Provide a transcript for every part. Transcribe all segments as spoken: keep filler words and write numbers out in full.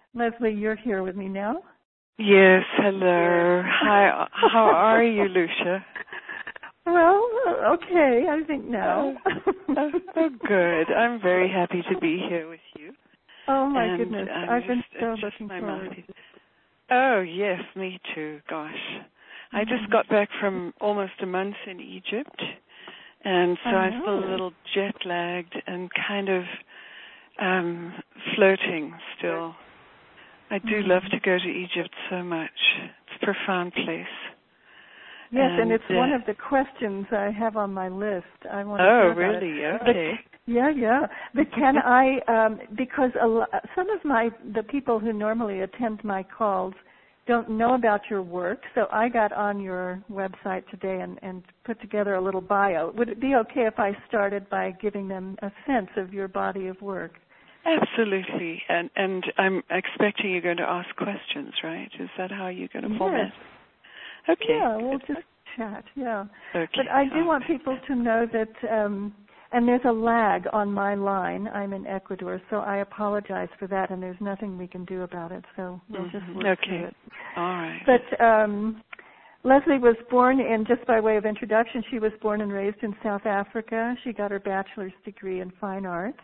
Leslie, you're here with me now. Yes, hello. Hi, how are you, Lucia? Well, okay, I think now. oh, oh, oh, good. I'm very happy to be here with you. Oh, my and goodness. I'm I've just, been so just looking forward. mind. Oh, yes, me too. Gosh. Mm-hmm. I just got back from almost a month in Egypt, and so I I'm still a little jet-lagged and kind of um, floating still. I do mm-hmm. love to go to Egypt so much. It's a profound place. Yes, and, and it's uh, one of the questions I have on my list. I want to Oh, hear about really? It. Okay. But, yeah, yeah. But can I, um, because a lo- some of my the people who normally attend my calls don't know about your work, so I got on your website today and, and put together a little bio. Would it be okay if I started by giving them a sense of your body of work? Absolutely, and and I'm expecting you're going to ask questions, right? Is that how you're going to format? Yes. Okay. Yeah, we'll just chat, yeah. Okay. But I do oh, want people to know that, um, and there's a lag on my line. I'm in Ecuador, so I apologize for that, and there's nothing we can do about it, so we'll mm-hmm. just work okay. through it. All right. But um, Leslie was born in, just by way of introduction, she was born and raised in South Africa. She got her bachelor's degree in fine arts.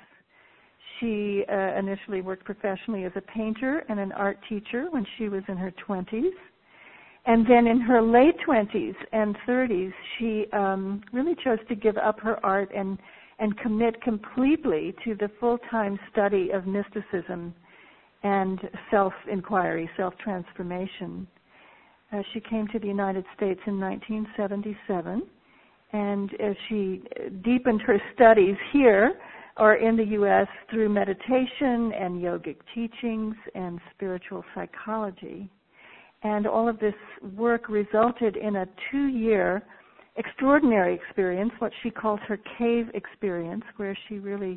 She uh, initially worked professionally as a painter and an art teacher when she was in her twenties. And then in her late twenties and thirties, she um, really chose to give up her art and, and commit completely to the full-time study of mysticism and self-inquiry, self-transformation. Uh, she came to the United States in nineteen seventy-seven, and uh, she deepened her studies here or in the U S through meditation and yogic teachings and spiritual psychology. And all of this work resulted in a two-year extraordinary experience, what she calls her cave experience, where she really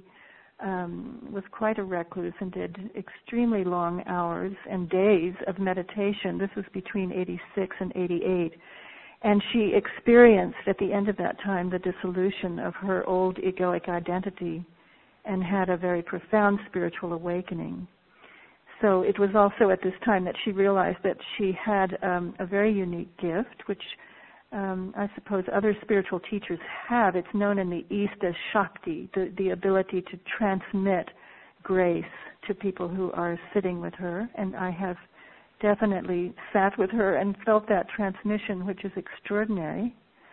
um, was quite a recluse and did extremely long hours and days of meditation. This was between eighty-six and eighty-eight. And she experienced at the end of that time the dissolution of her old egoic identity and had a very profound spiritual awakening. So it was also at this time that she realized that she had um, a very unique gift, which um, I suppose other spiritual teachers have. It's known in the East as Shakti, the, the ability to transmit grace to people who are sitting with her. And I have definitely sat with her and felt that transmission, which is extraordinary.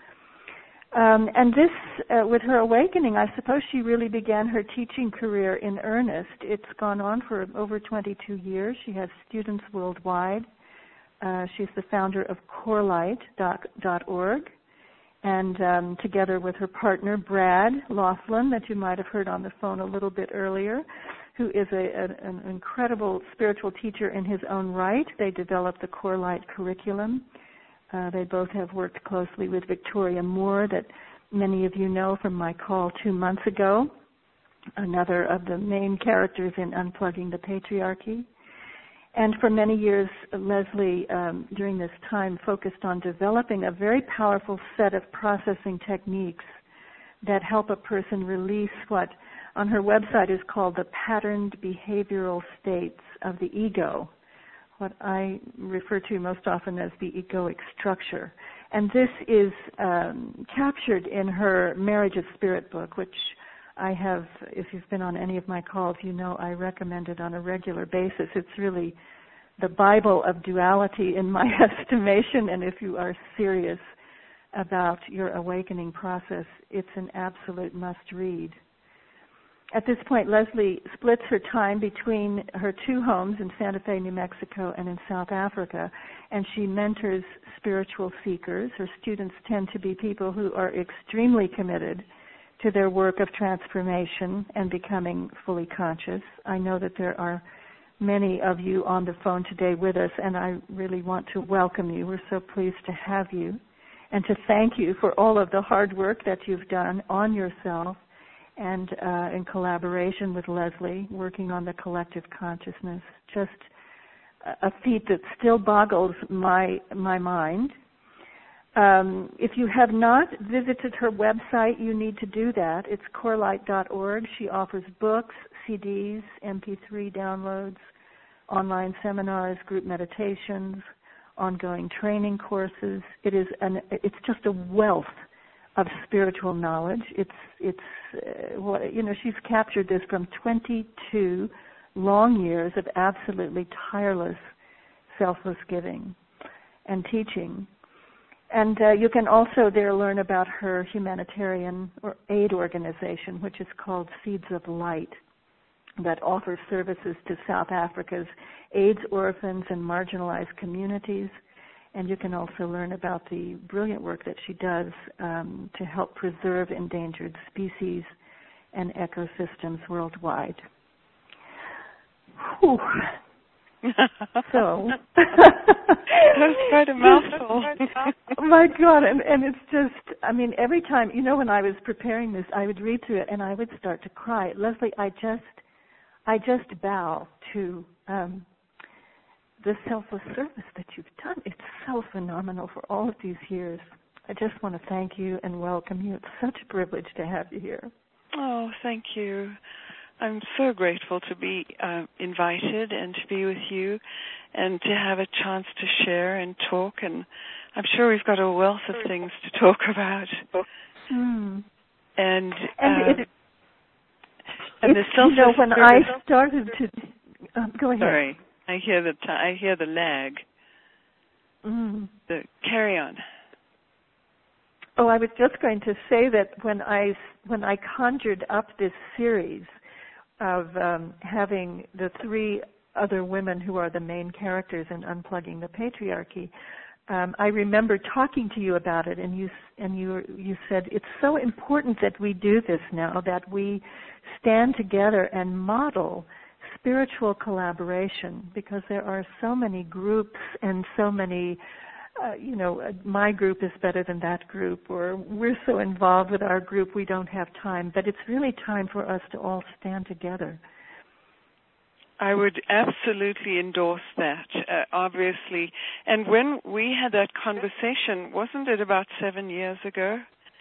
Um, and this, uh, with her awakening, I suppose she really began her teaching career in earnest. It's gone on for over twenty-two years. She has students worldwide. Uh, she's the founder of core light dot org, and um, together with her partner, Brad Laughlin, that you might have heard on the phone a little bit earlier, who is a, a, an incredible spiritual teacher in his own right. They developed the Core Light curriculum. Uh, they both have worked closely with Victoria Moore, that many of you know from my call two months ago, another of the main characters in Unplugging the Patriarchy. And for many years, Leslie, um, during this time, focused on developing a very powerful set of processing techniques that help a person release what on her website is called the patterned behavioral states of the ego, what I refer to most often as the egoic structure. And this is um, captured in her Marriage of Spirit book, which I have, if you've been on any of my calls, you know I recommend it on a regular basis. It's really the Bible of duality in my estimation, and if you are serious about your awakening process, it's an absolute must-read. At this point, Leslie splits her time between her two homes in Santa Fe, New Mexico, and in South Africa, and she mentors spiritual seekers. Her students tend to be people who are extremely committed to their work of transformation and becoming fully conscious. I know that there are many of you on the phone today with us, and I really want to welcome you. We're so pleased to have you and to thank you for all of the hard work that you've done on yourself and uh, in collaboration with Leslie, working on the collective consciousness. Just a feat that still boggles my my mind. Um, if you have not visited her website, you need to do that. It's core light dot org. She offers books, C Ds, M P three downloads, online seminars, group meditations, ongoing training courses. It is an it's just a wealth of spiritual knowledge. It's it's uh, what you know. She's captured this from twenty-two long years of absolutely tireless, selfless giving and teaching. And uh, you can also there learn about her humanitarian or aid organization, which is called Seeds of Light, that offers services to South Africa's AIDS orphans and marginalized communities. And you can also learn about the brilliant work that she does um, to help preserve endangered species and ecosystems worldwide. Whew. So that's quite a mouthful. My God, and, and it's just, I mean, every time, you know, when I was preparing this, I would read through it and I would start to cry. Leslie, I just, I just bow to um, the selfless service that you've done. It's so phenomenal for all of these years. I just want to thank you and welcome you. It's such a privilege to have you here. Oh, thank you. I'm so grateful to be uh, invited and to be with you and to have a chance to share and talk. And I'm sure we've got a wealth of things to talk about. Mm. And, uh, and, it, and the you know, when I started to... Uh, go ahead. Sorry, I hear the, t- I hear the lag. Mm. The, carry on. Oh, I was just going to say that when I, when I conjured up this series of um, having the three other women who are the main characters in Unplugging the Patriarchy, um, I remember talking to you about it, and you and you you said it's so important that we do this now, that we stand together and model spiritual collaboration, because there are so many groups and so many. Uh, you know, my group is better than that group, or we're so involved with our group we don't have time. But it's really time for us to all stand together. I would absolutely endorse that, uh, obviously. And when we had that conversation, wasn't it about seven years ago?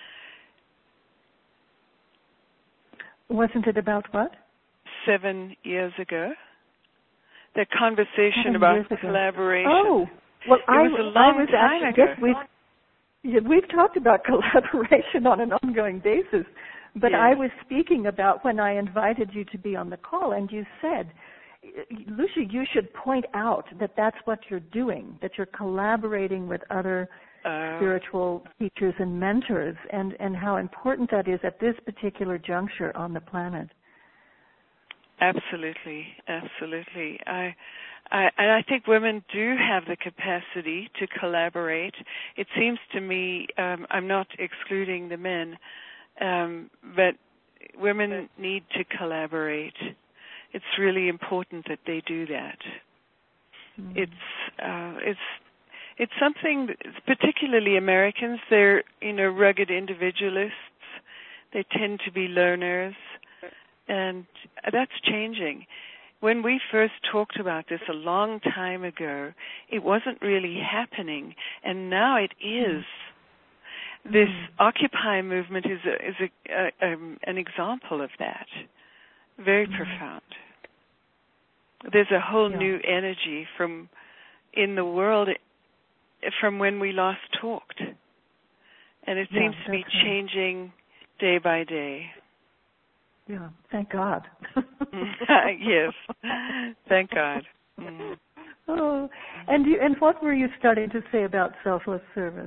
Wasn't it about what? Seven years ago. The conversation seven about collaboration. Oh. Well, it I was a long I was time actually, ago. We've, yeah, we've talked about collaboration on an ongoing basis, but yes. I was speaking about when I invited you to be on the call, and you said, Lucia, you should point out that that's what you're doing, that you're collaborating with other uh, spiritual teachers and mentors, and, and how important that is at this particular juncture on the planet. Absolutely, absolutely. I, I, and I think women do have the capacity to collaborate. It seems to me, um, I'm not excluding the men, um, but women need to collaborate. It's really important that they do that. Mm. It's, uh, it's, it's something. Particularly Americans, they're you know rugged individualists. They tend to be learners. And that's changing. When we first talked about this a long time ago, it wasn't really happening, and now it is. Mm. This mm. Occupy movement is a, is a, a, um, an example of that. Very mm. profound. There's a whole yeah. new energy from in the world from when we last talked, and it yeah, seems to be changing day by day. Yeah, thank God. Yes, thank God. Mm. Oh, and you, and what were you starting to say about selfless service?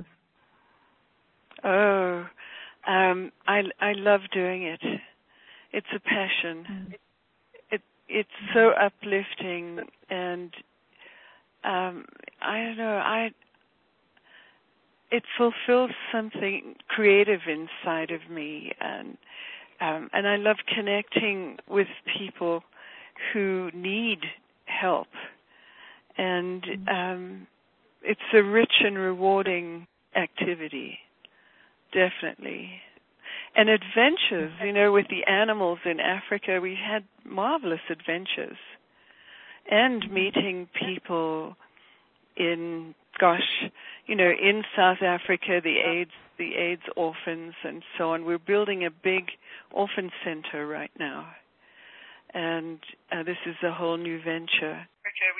Oh, um, I I love doing it. It's a passion. Mm. It it's so uplifting, and um, I don't know. I it fulfills something creative inside of me, and. Um, and I love connecting with people who need help. And um, it's a rich and rewarding activity, definitely. And adventures, you know, with the animals in Africa, we had marvelous adventures. And meeting people in, gosh, you know, in South Africa, the AIDS the AIDS orphans and so on. We're building a big orphan center right now. And uh, this is a whole new venture.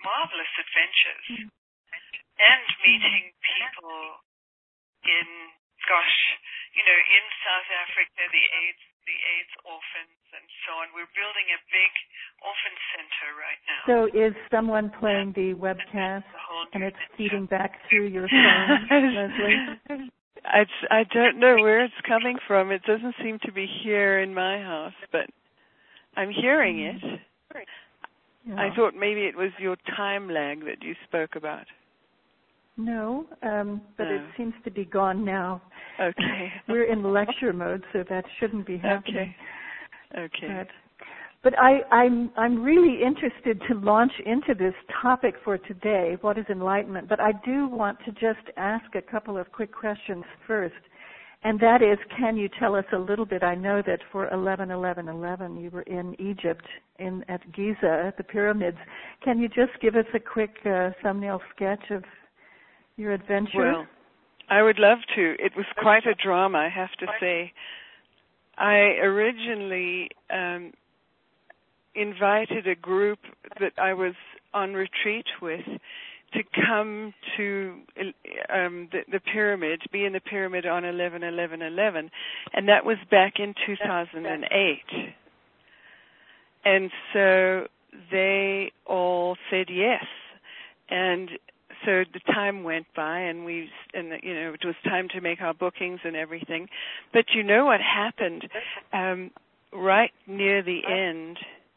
marvelous adventures and meeting people in, gosh, you know, in South Africa, the AIDS, the AIDS orphans and so on. We're building a big orphan center right now. So is someone playing the webcast and it's feeding back through your phone, Leslie? I, I don't know where it's coming from. It doesn't seem to be here in my house, but I'm hearing it. Yeah. I thought maybe it was your time lag that you spoke about. No, um, but no. It seems to be gone now. Okay. We're in lecture mode, so that shouldn't be happening. Okay. Okay. But, but I, I'm I'm really interested to launch into this topic for today. What is enlightenment? But I do want to just ask a couple of quick questions first, and that is, can you tell us a little bit? I know that for eleven eleven eleven, you were in Egypt, in at Giza, at the pyramids. Can you just give us a quick uh, thumbnail sketch of your adventure? Well, I would love to. It was quite a drama, I have to say. I originally um, invited a group that I was on retreat with to come to um, the, the pyramid, be in the pyramid on eleven eleven eleven, and that was back in two thousand eight. And so they all said yes, and so the time went by, and we, and you know, it was time to make our bookings and everything. But you know what happened? Um, right near the end,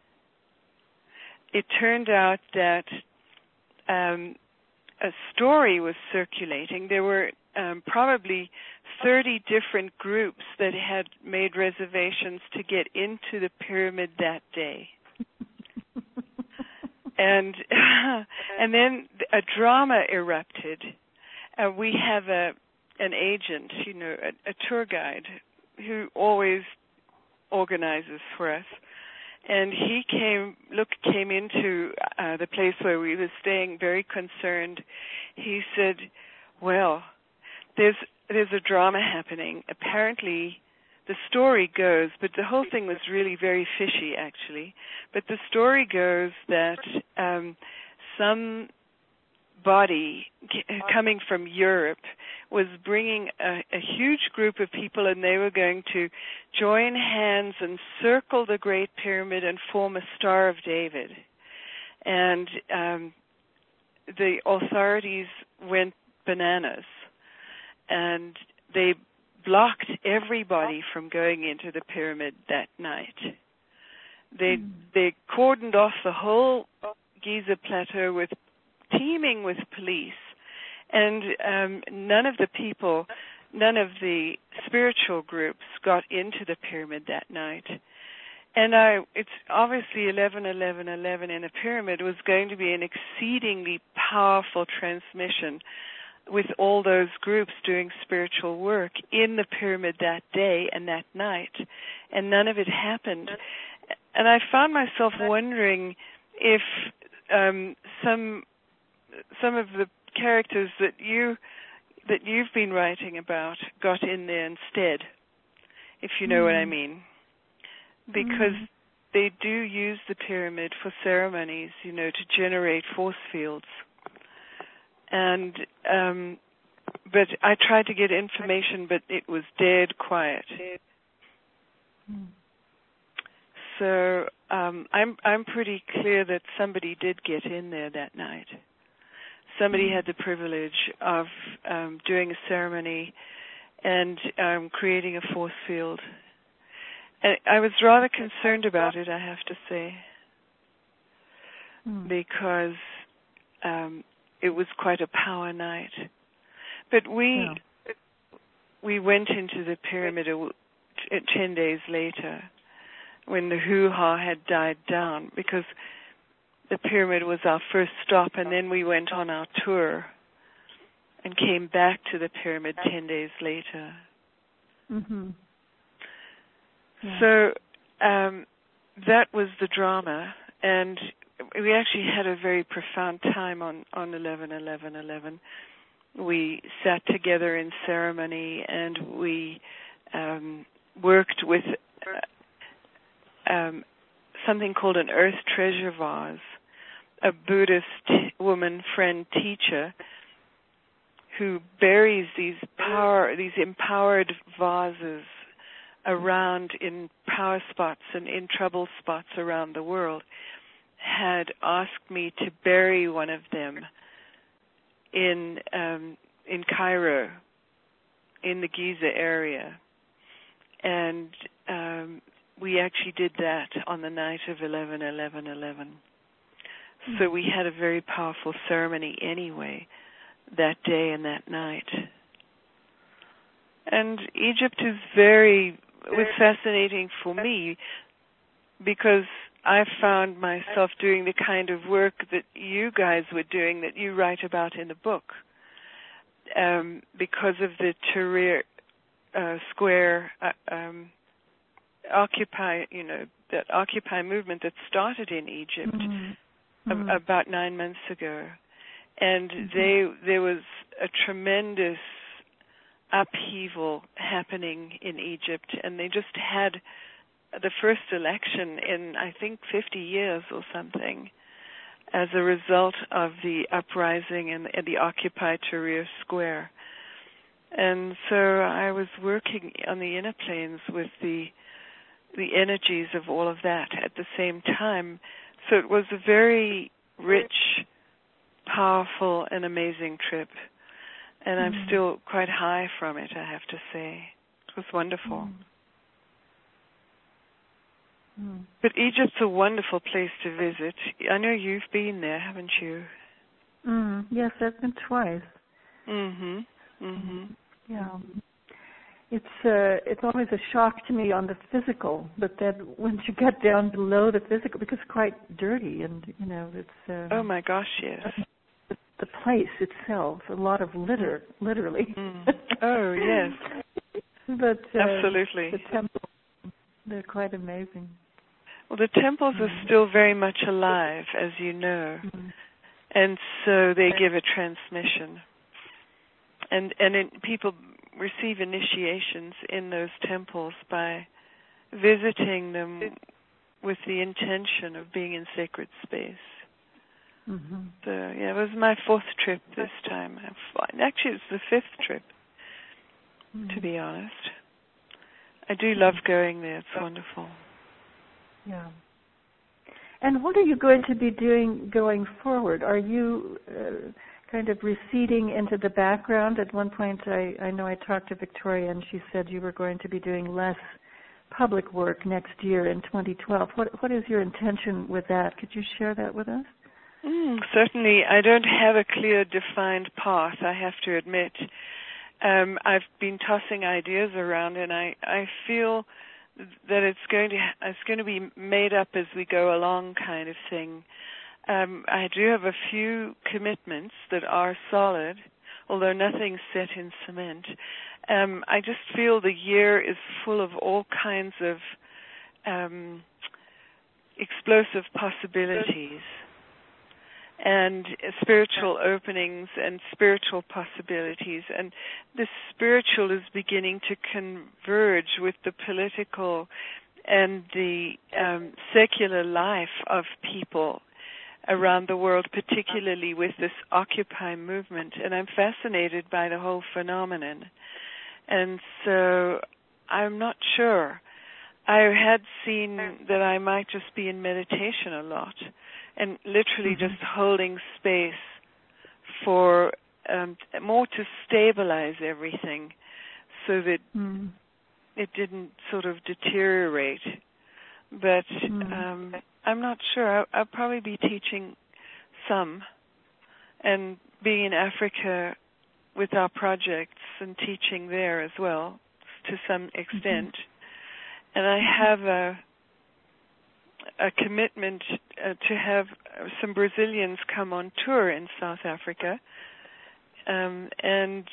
it turned out that um, a story was circulating. There were um, probably thirty different groups that had made reservations to get into the pyramid that day. And and then a drama erupted. Uh, we have a an agent, you know, a, a tour guide who always organizes for us. And he came look came into uh, the place where we were staying, very concerned. He said, "Well, there's there's a drama happening. Apparently." The story goes, but the whole thing was really very fishy, actually. But the story goes that um, some body coming from Europe was bringing a, a huge group of people, and they were going to join hands and circle the Great Pyramid and form a Star of David. And um, the authorities went bananas, and they blocked everybody from going into the pyramid that night. They mm. they cordoned off the whole Giza plateau with teeming with police, and um, none of the people, none of the spiritual groups got into the pyramid that night. And I, it's obviously eleven eleven eleven in a pyramid was going to be an exceedingly powerful transmission with all those groups doing spiritual work in the pyramid that day and that night, and none of it happened. And I found myself wondering if um, some some of the characters that you that you've been writing about got in there instead, if you know mm. what I mean, because mm. they do use the pyramid for ceremonies, you know, to generate force fields. And um, but I tried to get information, but it was dead quiet. Mm. So um, I'm I'm pretty clear that somebody did get in there that night. Somebody mm. had the privilege of um, doing a ceremony and um, creating a force field. And I was rather concerned about it, I have to say, mm. because um, it was quite a power night. But we yeah. we went into the pyramid a, ten days later, when the hoo-ha had died down, because the pyramid was our first stop, and then we went on our tour and came back to the pyramid ten days later. Mm-hmm. Yeah. So um, that was the drama, and we actually had a very profound time on, on eleven eleven eleven. We sat together in ceremony, and we um, worked with uh, um, something called an earth treasure vase, a Buddhist woman friend teacher who buries these power, these empowered vases around in power spots and in trouble spots around the world, had asked me to bury one of them in um, in Cairo, in the Giza area, and um, we actually did that on the night of eleven eleven eleven. Mm-hmm. So we had a very powerful ceremony anyway that day and that night. And Egypt is very was fascinating for me because I found myself doing the kind of work that you guys were doing, that you write about in the book, um, because of the Tahrir uh, Square uh, um, Occupy, you know, that Occupy movement that started in Egypt mm-hmm. a- mm-hmm. about nine months ago, and mm-hmm. they there was a tremendous upheaval happening in Egypt, and they just had the first election in, I think, fifty years or something, as a result of the uprising in, in the Occupy Tahrir Square. And so I was working on the inner planes with the the energies of all of that at the same time. So it was a very rich, powerful, and amazing trip. And I'm mm. still quite high from it, I have to say. It was wonderful. Mm. Mm. But Egypt's a wonderful place to visit. I know you've been there, haven't you? Mm. Yes, I've been twice. Mhm. Mhm. Yeah. It's uh, it's always a shock to me on the physical, but then once you get down below the physical, because it's quite dirty, and you know it's. Um, oh my gosh, yes. The, the place itself, a lot of litter, literally. Mm. Oh yes. But uh, absolutely. The temples, they're quite amazing. Well, the temples mm. are still very much alive, as you know, mm. and so they give a transmission, and and it, people receive initiations in those temples by visiting them with the intention of being in sacred space. Mm-hmm. So yeah, it was my fourth trip this time. Actually, it's the fifth trip, mm-hmm. to be honest. I do love going there. It's wonderful. Yeah. And what are you going to be doing going forward? Are you uh, kind of receding into the background? At one point, I, I know I talked to Victoria, and she said you were going to be doing less public work next year in twenty twelve. What What is your intention with that? Could you share that with us? Mm, certainly. I don't have a clear, defined path, I have to admit. Um, I've been tossing ideas around, and I, I feel that it's going to it's going to be made up as we go along, kind of thing. Um, I do have a few commitments that are solid, although nothing's set in cement. Um, I just feel the year is full of all kinds of um, explosive possibilities and spiritual openings and spiritual possibilities. And the spiritual is beginning to converge with the political and the um, secular life of people around the world, particularly with this Occupy movement. And I'm fascinated by the whole phenomenon. And so I'm not sure. I had seen that I might just be in meditation a lot and literally mm-hmm. just holding space for um, more to stabilize everything so that mm. it didn't sort of deteriorate. But mm. um, I'm not sure. I'll, I'll probably be teaching some and being in Africa with our projects and teaching there as well to some extent. Mm-hmm. And I have a a commitment uh, to have some Brazilians come on tour in South Africa. Um, and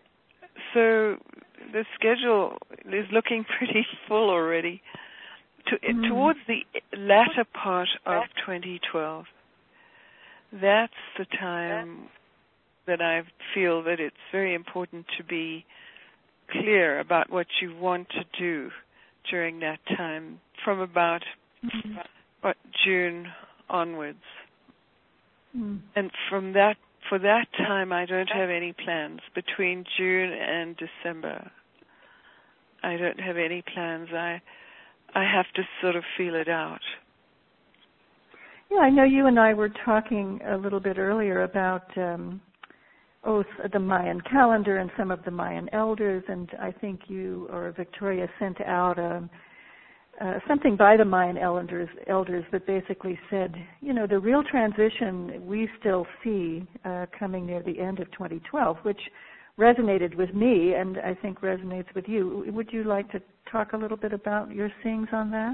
so the schedule is looking pretty full already. To, mm. Towards the latter part of twenty twelve, that's the time that I feel that it's very important to be clear about what you want to do during that time, from about mm. what, June onwards. Mm. And from that, for that time, I don't have any plans. Between June and December, I don't have any plans. I I have to sort of feel it out. Yeah, I know you and I were talking a little bit earlier about um, oh, the Mayan calendar and some of the Mayan elders, and I think you or Victoria sent out a, uh, something by the Mayan elders, elders that basically said, you know, the real transition we still see uh, coming near the end of twenty twelve, which resonated with me and I think resonates with you. Would you like to talk a little bit about your seeings on that?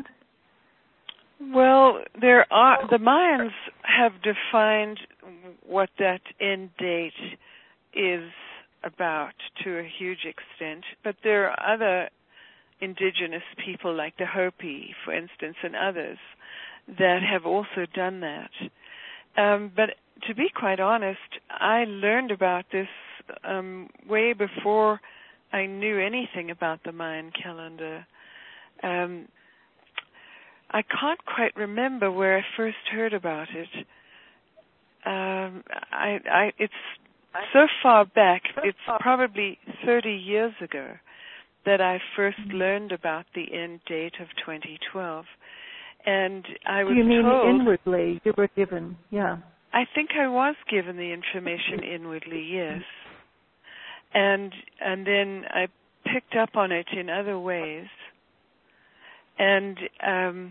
Well, there are the Mayans have defined what that end date is about to a huge extent, but there are other indigenous people like the Hopi, for instance, and others that have also done that. Um, but to be quite honest, I learned about this um, way before I knew anything about the Mayan calendar. Um, I can't quite remember where I first heard about it. Um, I, I, it's so far back, it's probably thirty years ago that I first learned about the end date of twenty twelve. And I was told... You mean told, inwardly you were given, yeah. I think I was given the information inwardly, yes. And and then I picked up on it in other ways. And um,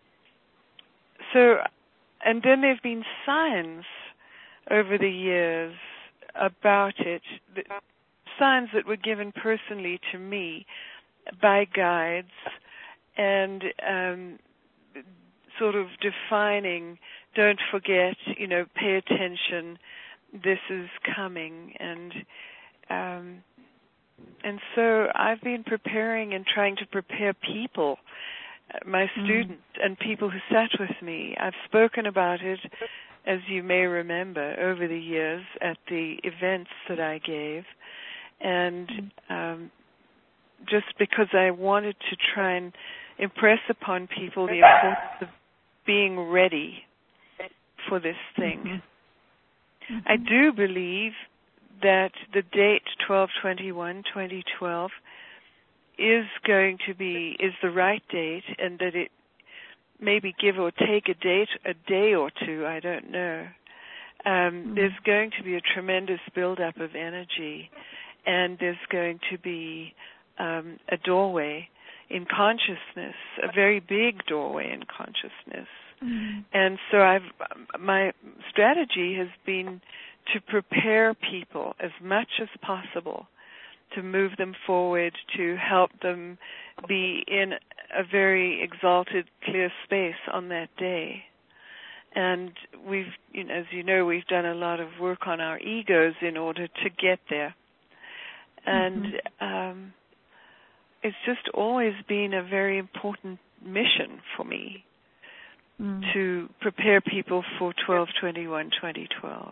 so, and then there have been signs over the years about it, signs that were given personally to me by guides and um, sort of defining, don't forget, you know, pay attention, this is coming. And um, and so I've been preparing and trying to prepare people, my mm. students and people who sat with me. I've spoken about it, as you may remember, over the years at the events that I gave. And um, just because I wanted to try and impress upon people the importance of being ready for this thing. Mm-hmm. Mm-hmm. I do believe that the date twelve twenty-one twenty twelve is going to be, is the right date, and that it maybe give or take a date, a day or two, I don't know. Um, mm-hmm. There's going to be a tremendous buildup of energy, and there's going to be um, a doorway in consciousness, a very big doorway in consciousness. Mm-hmm. And so I've, my strategy has been to prepare people as much as possible, to move them forward, to help them be in a very exalted, clear space on that day. And we've, you know, as you know, we've done a lot of work on our egos in order to get there. And mm-hmm. um, it's just always been a very important mission for me mm. to prepare people for twelve twenty-one twenty twelve.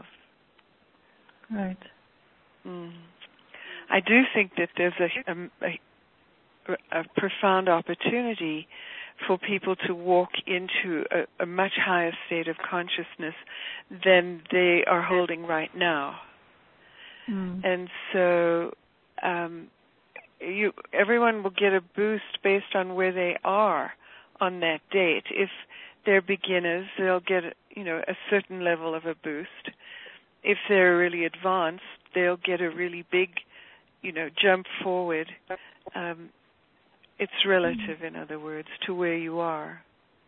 Right. Mm. I do think that there's a, a, a profound opportunity for people to walk into a, a much higher state of consciousness than they are holding right now. Mm. And so um, you, everyone will get a boost based on where they are on that date. If they're beginners, they'll get, you know, a certain level of a boost. If they're really advanced, they'll get a really big, you know, jump forward. Um, it's relative, in other words, to where you are.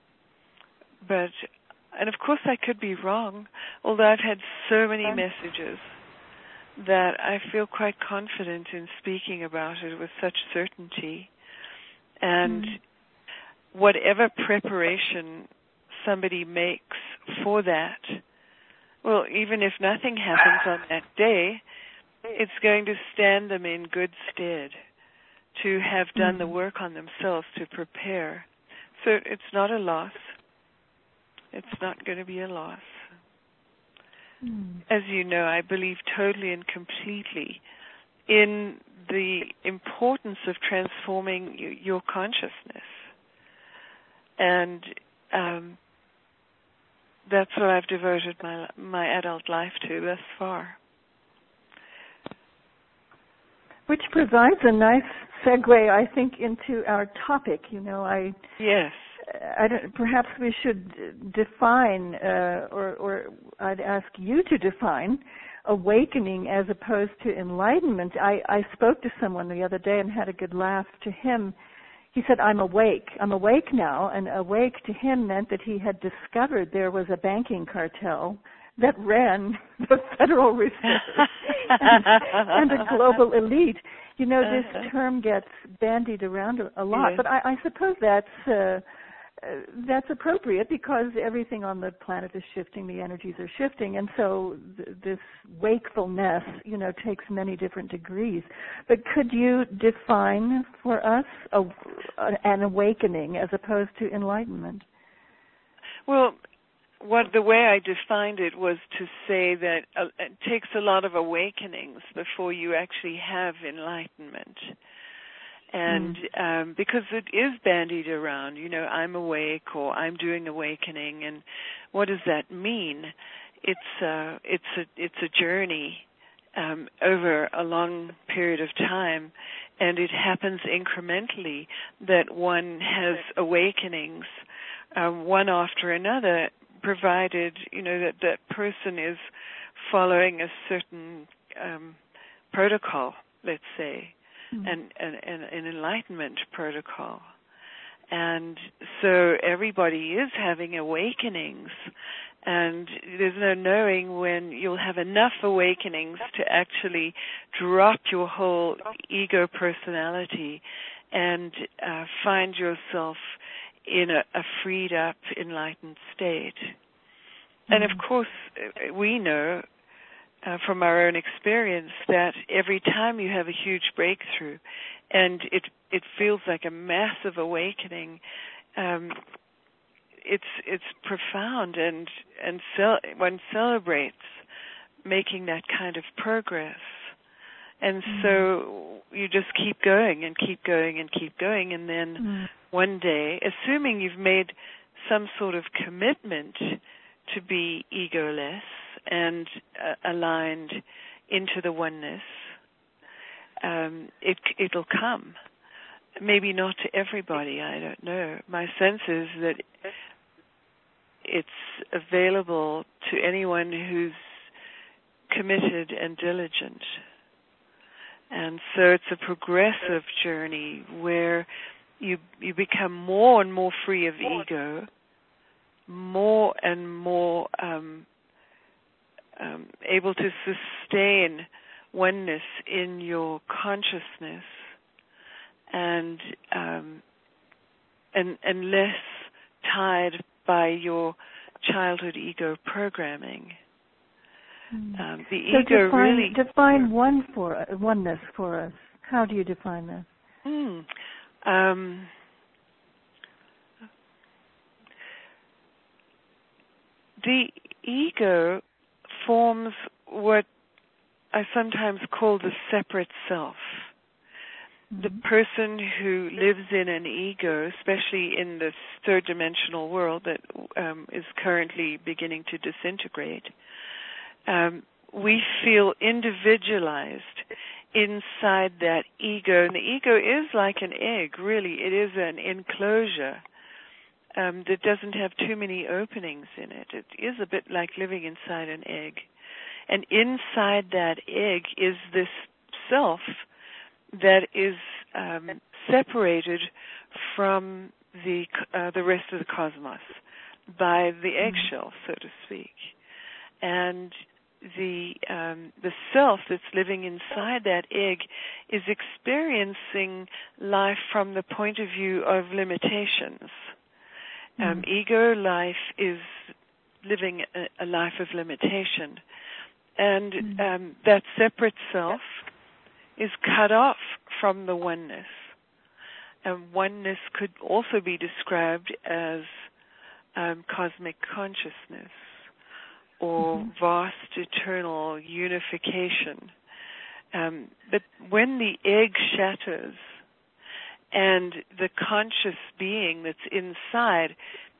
But, and of course I could be wrong, although I've had so many messages that I feel quite confident in speaking about it with such certainty. And mm. whatever preparation somebody makes for that, well, even if nothing happens on that day, it's going to stand them in good stead to have done mm-hmm. the work on themselves to prepare. So it's not a loss. It's not going to be a loss. Mm. As you know, I believe totally and completely in the importance of transforming y- your consciousness. And um, that's what I've devoted my my adult life to thus far. Which provides a nice segue, I think, into our topic. You know, I yes, I don't, perhaps we should define, uh, or, or I'd ask you to define awakening as opposed to enlightenment. I, I spoke to someone the other day and had a good laugh. To him, he said, I'm awake. I'm awake now. And awake to him meant that he had discovered there was a banking cartel that ran the Federal Reserve and, and a global elite. You know, this uh-huh. term gets bandied around a, a lot, yes. but I, I suppose that's uh, uh, that's appropriate because everything on the planet is shifting, the energies are shifting, and so th- this wakefulness, you know, takes many different degrees. But could you define for us a, an awakening as opposed to enlightenment? Well, what the way I defined it was to say that uh, it takes a lot of awakenings before you actually have enlightenment. And mm. um, because it is bandied around, you know, I'm awake or I'm doing awakening, and what does that mean? It's uh, it's a it's a journey um, over a long period of time, and it happens incrementally that one has awakenings, um, one after another, provided, you know, that that person is following a certain um, protocol, let's say, mm-hmm. and, and, and an enlightenment protocol. And so everybody is having awakenings, and there's no knowing when you'll have enough awakenings to actually drop your whole ego personality and uh, find yourself in a, a freed up, enlightened state. Mm-hmm. And of course, we know uh, from our own experience that every time you have a huge breakthrough and it it feels like a massive awakening, um, it's it's profound, and and ce- one celebrates making that kind of progress. And mm-hmm. so you just keep going and keep going and keep going, and then mm-hmm. one day, assuming you've made some sort of commitment to be egoless and uh, aligned into the oneness, um, it, it'll come. Maybe not to everybody, I don't know. My sense is that it's available to anyone who's committed and diligent. And so it's a progressive journey where you you become more and more free of ego, more and more um, um, able to sustain oneness in your consciousness, and um, and and less tied by your childhood ego programming. Um, the so ego define, really define one for oneness for us. How do you define that? Hmm. Um, the ego forms what I sometimes call the separate self. Mm-hmm. The person who lives in an ego, especially in this third dimensional world that um, is currently beginning to disintegrate, um, we feel individualized inside that ego. And the ego is like an egg, really. It is an enclosure um, that doesn't have too many openings in it. It is a bit like living inside an egg. And inside that egg is this self that is um, separated from the uh, the rest of the cosmos by the eggshell, so to speak. And the um, the self that's living inside that egg is experiencing life from the point of view of limitations. Mm-hmm. Um, ego life is living a, a life of limitation. And mm-hmm. um, that separate self is cut off from the oneness. And oneness could also be described as um, cosmic consciousness, or mm-hmm. vast eternal unification. Um, but when the egg shatters and the conscious being that's inside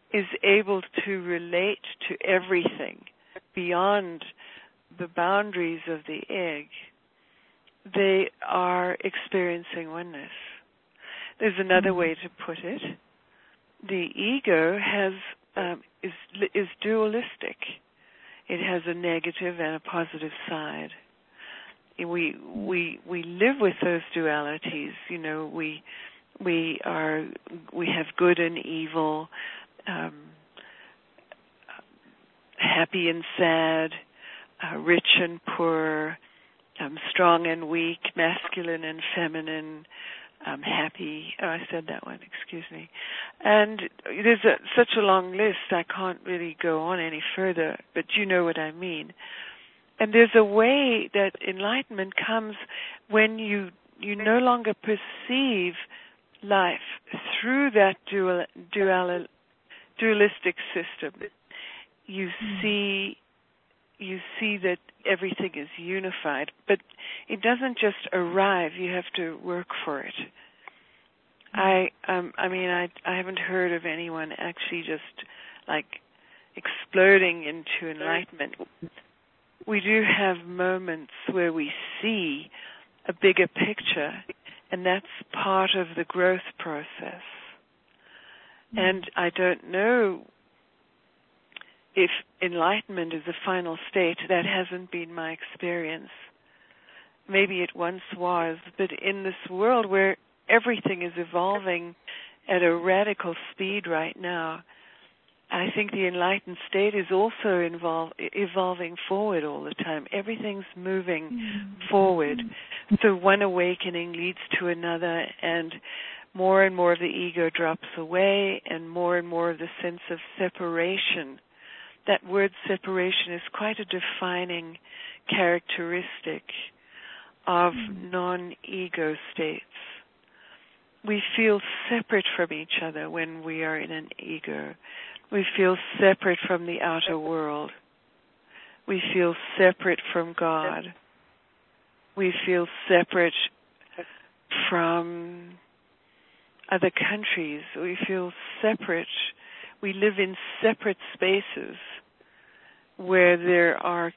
is able to relate to everything beyond the boundaries of the egg, they are experiencing oneness. There's another way to put it. The ego has um, is is dualistic. It has a negative and a positive side. We we we live with those dualities. You know, we we are we have good and evil, um, happy and sad, uh, rich and poor, um, strong and weak, masculine and feminine, um, happy. Oh, I said that one. Excuse me. And there's a, such a long list. I can't really go on any further, but you know what I mean. And there's a way that enlightenment comes when you you no longer perceive life through that dual, dual dualistic system. You see you see that everything is unified, but it doesn't just arrive. You have to work for it. I um I mean I I haven't heard of anyone actually just like exploding into enlightenment. We do have moments where we see a bigger picture, and that's part of the growth process. Mm-hmm. And I don't know if enlightenment is the final state. That hasn't been my experience. Maybe it once was, but in this world where everything is evolving at a radical speed right now, I think the enlightened state is also involve, evolving forward all the time. Everything's moving mm-hmm. forward. So one awakening leads to another, and more and more of the ego drops away, and more and more of the sense of separation. That word separation is quite a defining characteristic of mm-hmm. non-ego states. We feel separate from each other when we are in an ego. We feel separate from the outer world. We feel separate from God. We feel separate from other countries. We feel separate. We live in separate spaces where there are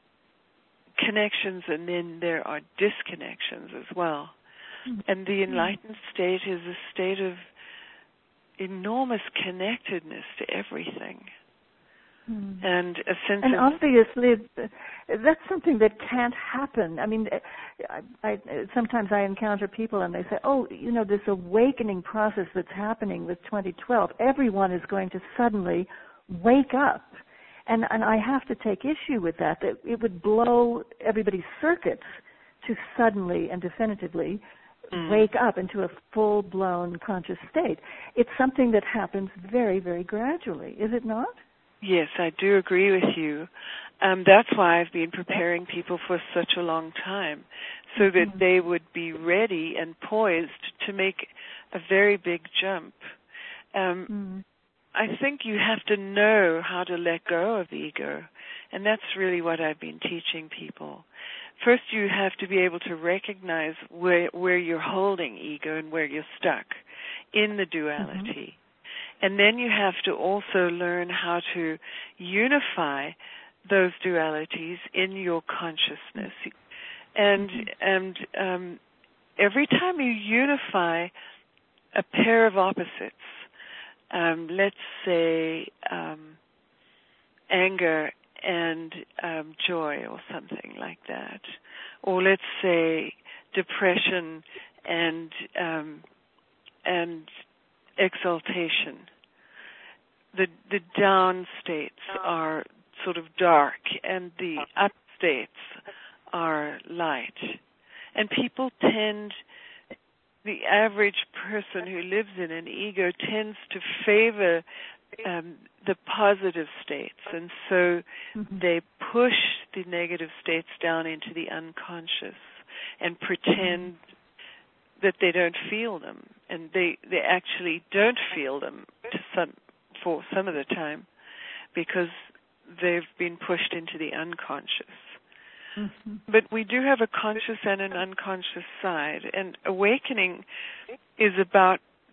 connections and then there are disconnections as well. And the enlightened state is a state of enormous connectedness to everything, mm. and a sense and of... obviously that's something that can't happen. I mean, I, I, sometimes I encounter people and they say, oh, you know, this awakening process that's happening with twenty twelve, everyone is going to suddenly wake up. And, and I have to take issue with that, that it would blow everybody's circuits to suddenly and definitively Mm. wake up into a full-blown conscious state. It's something that happens very, very gradually, is it not? Yes, I do agree with you. Um, that's why I've been preparing people for such a long time, so mm-hmm. that they would be ready and poised to make a very big jump. Um, mm. I think you have to know how to let go of the ego, and that's really what I've been teaching people. First, you have to be able to recognize where, where you're holding ego and where you're stuck in the duality. Mm-hmm. And then you have to also learn how to unify those dualities in your consciousness. And mm-hmm. and um, every time you unify a pair of opposites, um, let's say um, anger and um, joy or something like that, or let's say depression and um, and exaltation. The the down states are sort of dark, and the up states are light. And people tend, the average person who lives in an ego tends to favor Um, the positive states, and so mm-hmm. they push the negative states down into the unconscious and pretend mm-hmm. that they don't feel them, and they, they actually don't feel them to some, for some of the time because they've been pushed into the unconscious. Mm-hmm. But we do have a conscious and an unconscious side, and awakening is about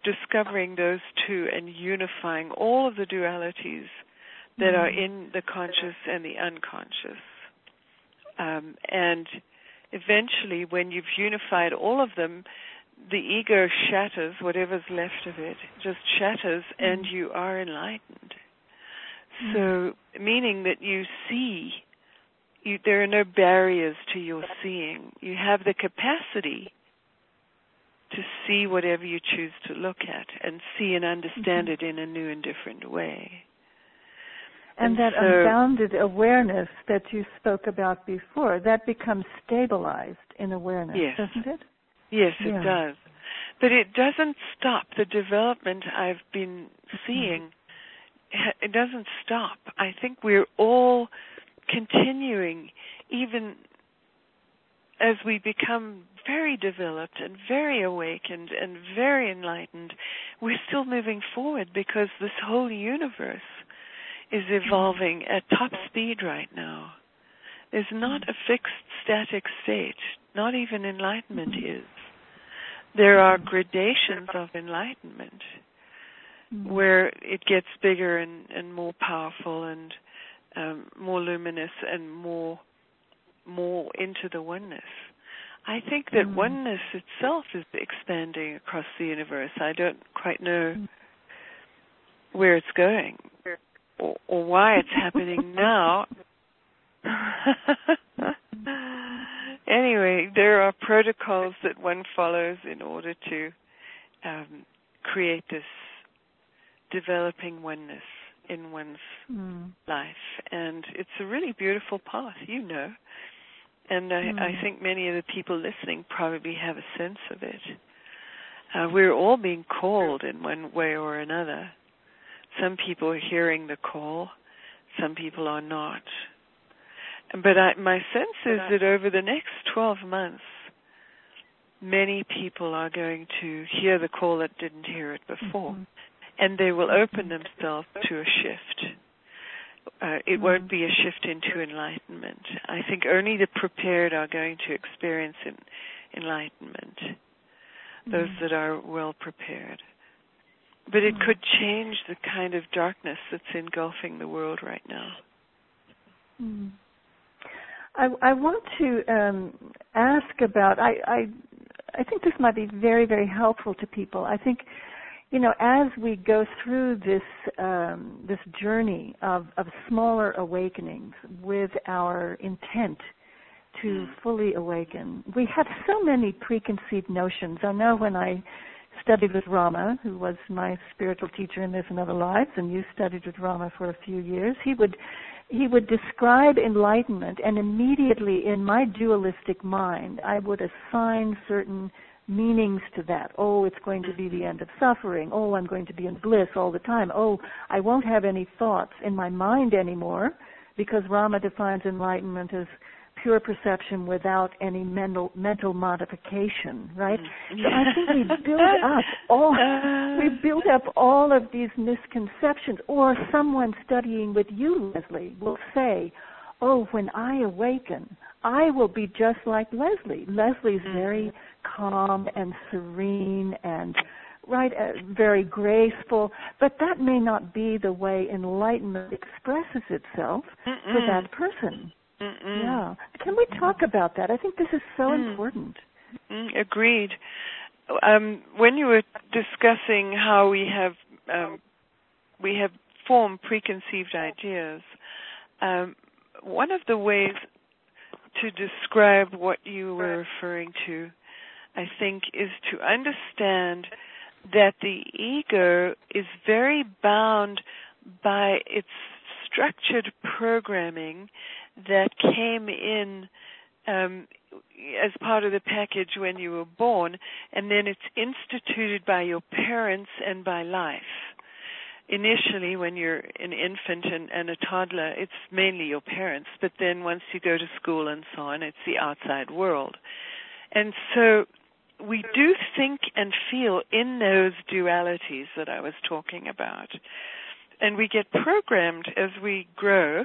discovering those two and unifying all of the dualities that mm-hmm. are in the conscious and the unconscious. Um, and eventually, when you've unified all of them, the ego shatters, whatever's left of it, just shatters, mm-hmm. and you are enlightened. Mm-hmm. So, meaning that you see, you, there are no barriers to your seeing. You have the capacity to see whatever you choose to look at and see and understand mm-hmm. it in a new and different way. And, and that so, unbounded awareness that you spoke about before, that becomes stabilized in awareness, yes. doesn't it? Yes, yeah. it does. But it doesn't stop. The development I've been seeing, it doesn't stop. I think we're all continuing, even as we become very developed and very awakened and very enlightened, we're still moving forward because this whole universe is evolving at top speed right now. There's not a fixed, static state. Not even enlightenment is. There are gradations of enlightenment where it gets bigger and, and more powerful and um, more luminous and more more into the oneness. I think that mm. oneness itself is expanding across the universe. I don't quite know where it's going or, or why it's happening now. Anyway, there are protocols that one follows in order to um, create this developing oneness in one's mm. life. And it's a really beautiful path, you know. And I, mm. I think many of the people listening probably have a sense of it. Uh, we're all being called in one way or another. Some people are hearing the call. Some people are not. But I, my sense is that over the next twelve months, many people are going to hear the call that didn't hear it before, mm-hmm. and they will open themselves to a shift. Uh, it mm-hmm. won't be a shift into enlightenment. I think only the prepared are going to experience in, enlightenment, mm-hmm. those that are well prepared. But it mm-hmm. could change the kind of darkness that's engulfing the world right now. Mm-hmm. I, I want to um, ask about, I, I I think this might be very, very helpful to people. I think, you know, as we go through this um, this journey of, of smaller awakenings with our intent to mm. fully awaken, we have so many preconceived notions. I know when I studied with Rama, who was my spiritual teacher in this and other lives, and you studied with Rama for a few years, he would he would describe enlightenment, and immediately in my dualistic mind, I would assign certain meanings to that. Oh, it's going to be the end of suffering. Oh, I'm going to be in bliss all the time. Oh, I won't have any thoughts in my mind anymore, because Rama defines enlightenment as pure perception without any mental mental modification, right? Mm-hmm. So I think we build up all we build up all of these misconceptions. Or someone studying with you, Leslie, will say, "Oh, when I awaken, I will be just like Leslie. Leslie's mm-hmm. very calm and serene and right, uh, very graceful." But that may not be the way enlightenment expresses itself Mm-mm. for that person. Mm-mm. Yeah. Can we talk about that? I think this is so mm. important. Mm, agreed. Um, when you were discussing how we have um, we have formed preconceived ideas, um, one of the ways to describe what you were referring to, I think, is to understand that the ego is very bound by its structured programming that came in um, as part of the package when you were born, and then it's instituted by your parents and by life. Initially, when you're an infant and, and a toddler, it's mainly your parents, but then once you go to school and so on, it's the outside world. And so we do think and feel in those dualities that I was talking about. And we get programmed as we grow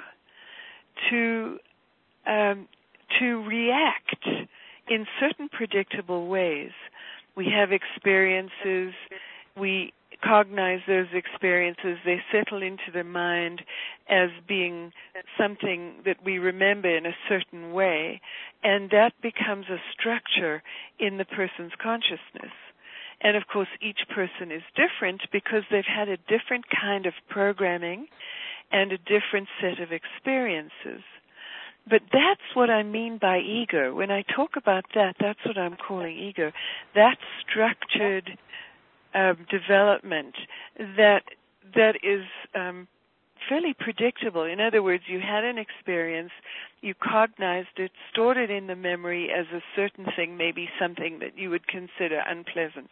to um, to react in certain predictable ways. We have experiences we cognize those experiences, they settle into the mind as being something that we remember in a certain way, and that becomes a structure in the person's consciousness. And of course, each person is different because they've had a different kind of programming and a different set of experiences. But that's what I mean by ego. When I talk about that, that's what I'm calling ego. That structured um, development that that is um, fairly predictable. In other words, you had an experience, you cognized it, stored it in the memory as a certain thing, maybe something that you would consider unpleasant.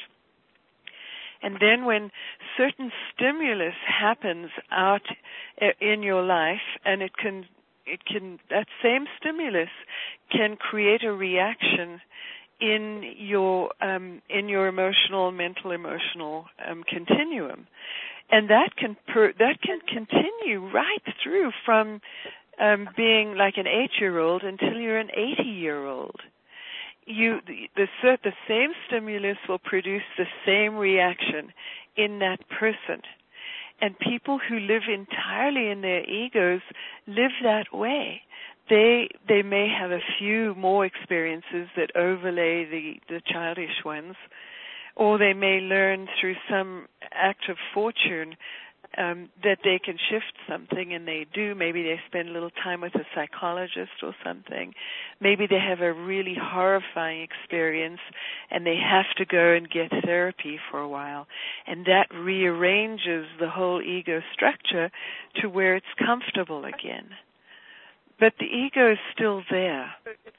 And then when certain stimulus happens out in your life, and it can, it can, that same stimulus can create a reaction in your, um, in your emotional, mental, emotional um, continuum, and that can per, that can continue right through from um, being like an eight-year-old until you're an eighty-year-old. You, the, the, the same stimulus will produce the same reaction in that person. And people who live entirely in their egos live that way. They they may have a few more experiences that overlay the, the childish ones, or they may learn through some act of fortune Um, that they can shift something, and they do. Maybe they spend a little time with a psychologist or something. Maybe they have a really horrifying experience, and they have to go and get therapy for a while. And that rearranges the whole ego structure to where it's comfortable again. But the ego is still there.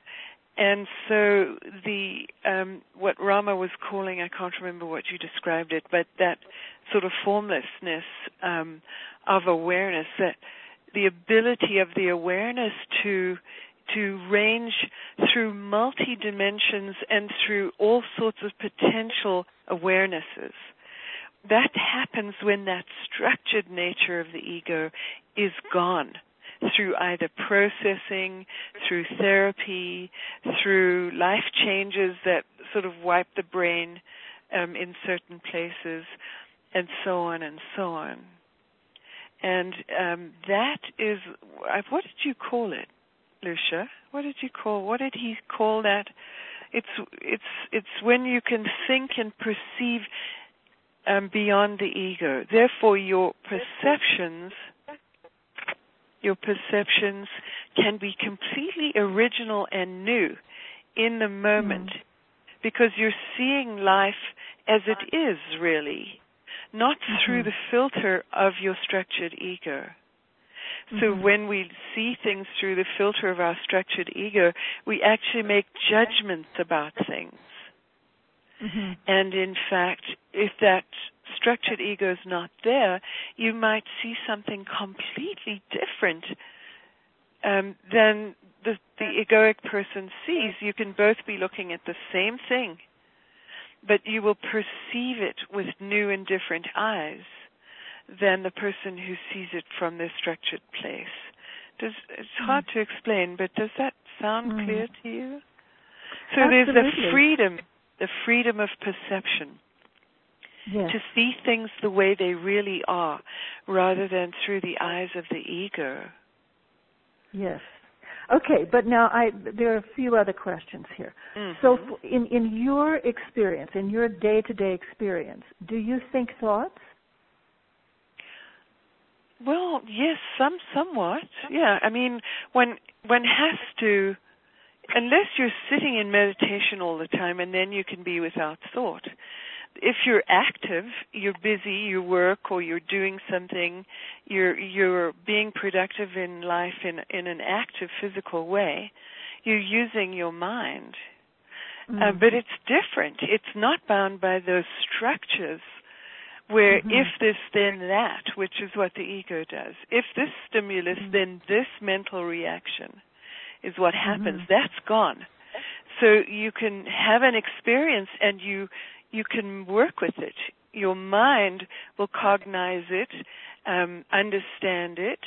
And so the um, what Rama was calling, I can't remember what you described it, but that sort of formlessness um, of awareness, that the ability of the awareness to to range through multi-dimensions and through all sorts of potential awarenesses. That happens when that structured nature of the ego is gone, through either processing, through therapy, through life changes that sort of wipe the brain um, in certain places, and so on and so on. And um, that is, what did you call it, Lucia? What did you call, what did he call that? It's it's it's when you can think and perceive um, beyond the ego. Therefore, your perceptions... Your perceptions can be completely original and new in the moment, mm. because you're seeing life as it is, really, not mm-hmm. through the filter of your structured ego. Mm-hmm. So when we see things through the filter of our structured ego, we actually make judgments about things. Mm-hmm. And in fact, if that structured ego is not there, you might see something completely different um, than the, the egoic person sees. You can both be looking at the same thing, but you will perceive it with new and different eyes than the person who sees it from the structured place. Does, it's hard mm. to explain, but does that sound mm. clear to you? So Absolutely. There's the freedom, the freedom of perception. Yes. To see things the way they really are, rather than through the eyes of the ego. Yes. Okay, but now I there are a few other questions here. Mm-hmm. So in, in your experience, in your day-to-day experience, do you think thoughts? Well, yes, some somewhat. Yeah, I mean, one one has to, unless you're sitting in meditation all the time, and then you can be without thought. If you're active, you're busy, you work, or you're doing something, you're you're being productive in life in in an active physical way, you're using your mind. Mm-hmm. Uh, but it's different. It's not bound by those structures where mm-hmm. if this, then that, which is what the ego does. If this stimulus, mm-hmm. then this mental reaction is what happens. Mm-hmm. That's gone. So you can have an experience and you... You can work with it. Your mind will cognize it, um, understand it, um, move it around, um, throw it away, um,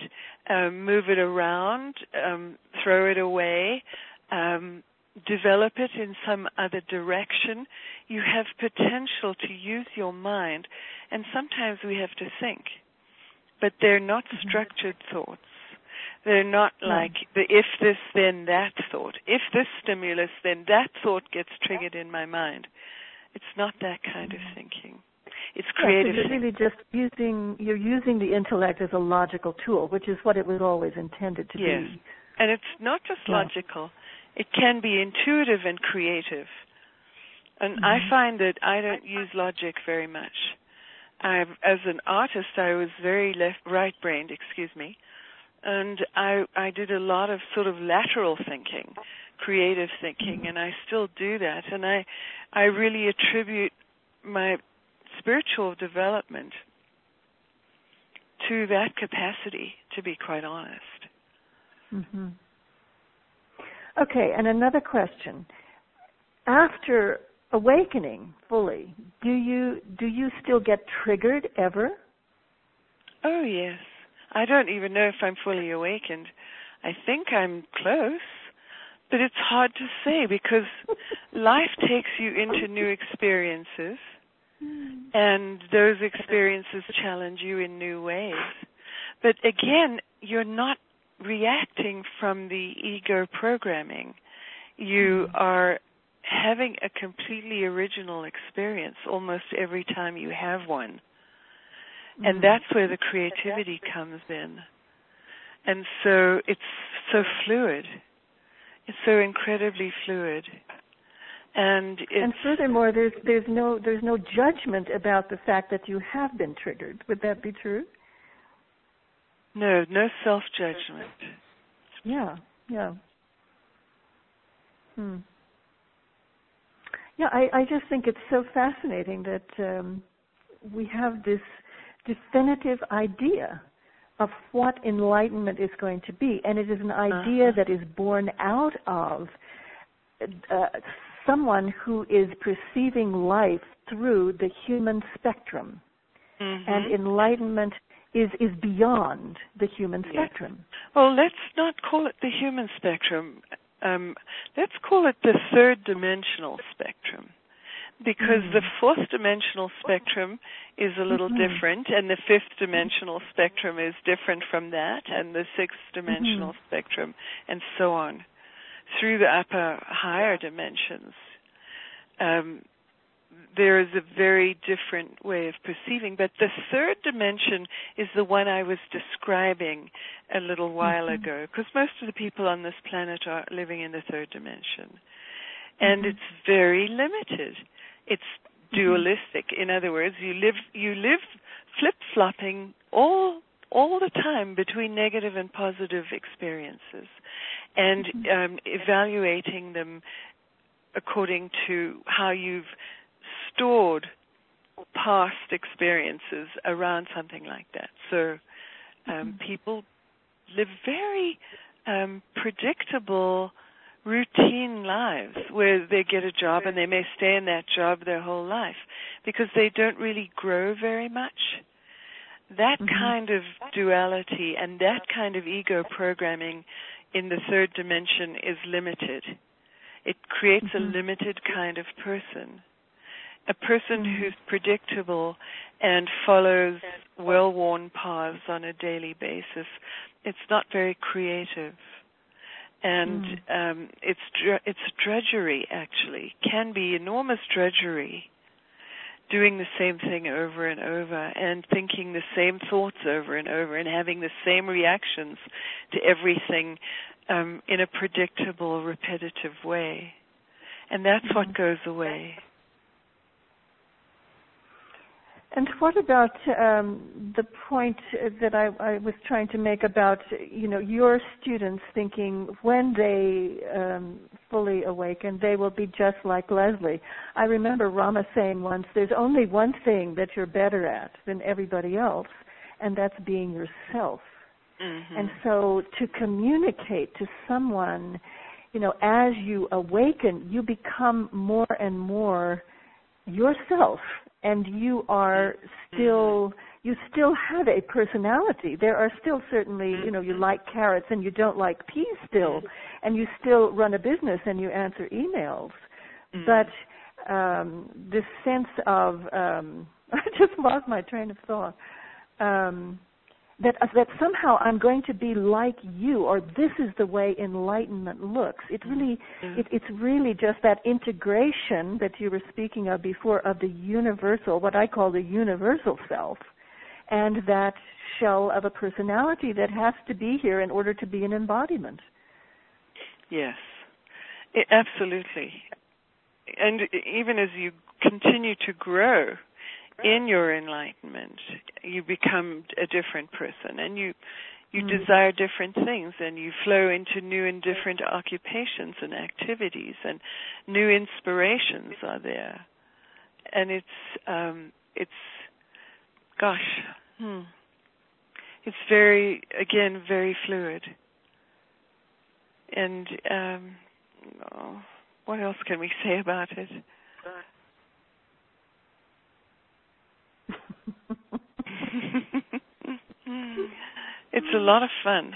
develop it in some other direction. You have potential to use your mind, and sometimes we have to think. But they're not mm-hmm. structured thoughts. They're not no. like the if this, then that thought. If this stimulus, then that thought gets triggered in my mind. It's not that kind mm-hmm. of thinking. It's creative yeah, so you're really just using, you're using the intellect as a logical tool, which is what it was always intended to yes. be. And it's not just yeah. logical. It can be intuitive and creative. And mm-hmm. I find that I don't use logic very much. I've, as an artist, I was very left, right-brained, excuse me, and I, I did a lot of sort of lateral thinking, creative thinking, mm-hmm. and I still do that. And I, I really attribute my spiritual development to that capacity, to be quite honest. Mm-hmm. Okay, and another question. After awakening fully, do you do you still get triggered ever? Oh, yes. I don't even know if I'm fully awakened. I think I'm close, but it's hard to say because life takes you into new experiences, and those experiences challenge you in new ways. But again, you're not reacting from the ego programming. You mm-hmm. are having a completely original experience almost every time you have one. Mm-hmm. And that's where the creativity comes in. And so it's so fluid. It's so incredibly fluid. And it's, and furthermore, there's there's no there's no judgment about the fact that you have been triggered. Would that be true? No, no self-judgment. Yeah, yeah. Hmm. Yeah, I, I just think it's so fascinating that um, we have this definitive idea of what enlightenment is going to be, and it is an idea uh-huh. that is born out of uh, someone who is perceiving life through the human spectrum, mm-hmm. and enlightenment is is beyond the human yes. spectrum. Well, let's not call it the human spectrum. Um, let's call it the third dimensional spectrum, because mm. the fourth dimensional spectrum is a little mm-hmm. different, and the fifth dimensional spectrum is different from that, and the sixth dimensional mm-hmm. spectrum, and so on, through the upper, higher dimensions. Um, there is a very different way of perceiving, but the third dimension is the one I was describing a little while mm-hmm. ago, because most of the people on this planet are living in the third dimension. And mm-hmm. it's very limited. It's dualistic. Mm-hmm. In other words, you live you live flip-flopping all all the time between negative and positive experiences, and mm-hmm. um, evaluating them according to how you've stored past experiences around something like that. So um, mm-hmm. people live very um, predictable, routine lives where they get a job and they may stay in that job their whole life because they don't really grow very much. That mm-hmm. kind of duality and that kind of ego programming in the third dimension is limited. It creates mm-hmm. a limited kind of person. A person mm-hmm. who's predictable and follows well-worn paths on a daily basis, it's not very creative. And mm. um, it's dr- it's drudgery, actually. Can be enormous drudgery, doing the same thing over and over and thinking the same thoughts over and over and having the same reactions to everything um, in a predictable, repetitive way. And that's mm. what goes away. And what about um, the point that I, I was trying to make about, you know, your students thinking when they um, fully awaken, they will be just like Leslie. I remember Rama saying once, there's only one thing that you're better at than everybody else, and that's being yourself. Mm-hmm. And so to communicate to someone, you know, as you awaken, you become more and more yourself. And you are still you still have a personality. There are still certainly, you know, you like carrots and you don't like peas still, and you still run a business and you answer emails. Mm. But um, this sense of, um, I just lost my train of thought, um, that that somehow I'm going to be like you, or this is the way enlightenment looks. It really, mm. it, it's really just that integration that you were speaking of before of the universal, what I call the universal self, and that shell of a personality that has to be here in order to be an embodiment. Yes, it, absolutely. And even as you continue to grow in your enlightenment, you become a different person, and you you mm. desire different things, and you flow into new and different occupations and activities, and new inspirations are there. And it's um, it's gosh, hmm, it's very again very fluid. And um, oh, what else can we say about it? It's a lot of fun.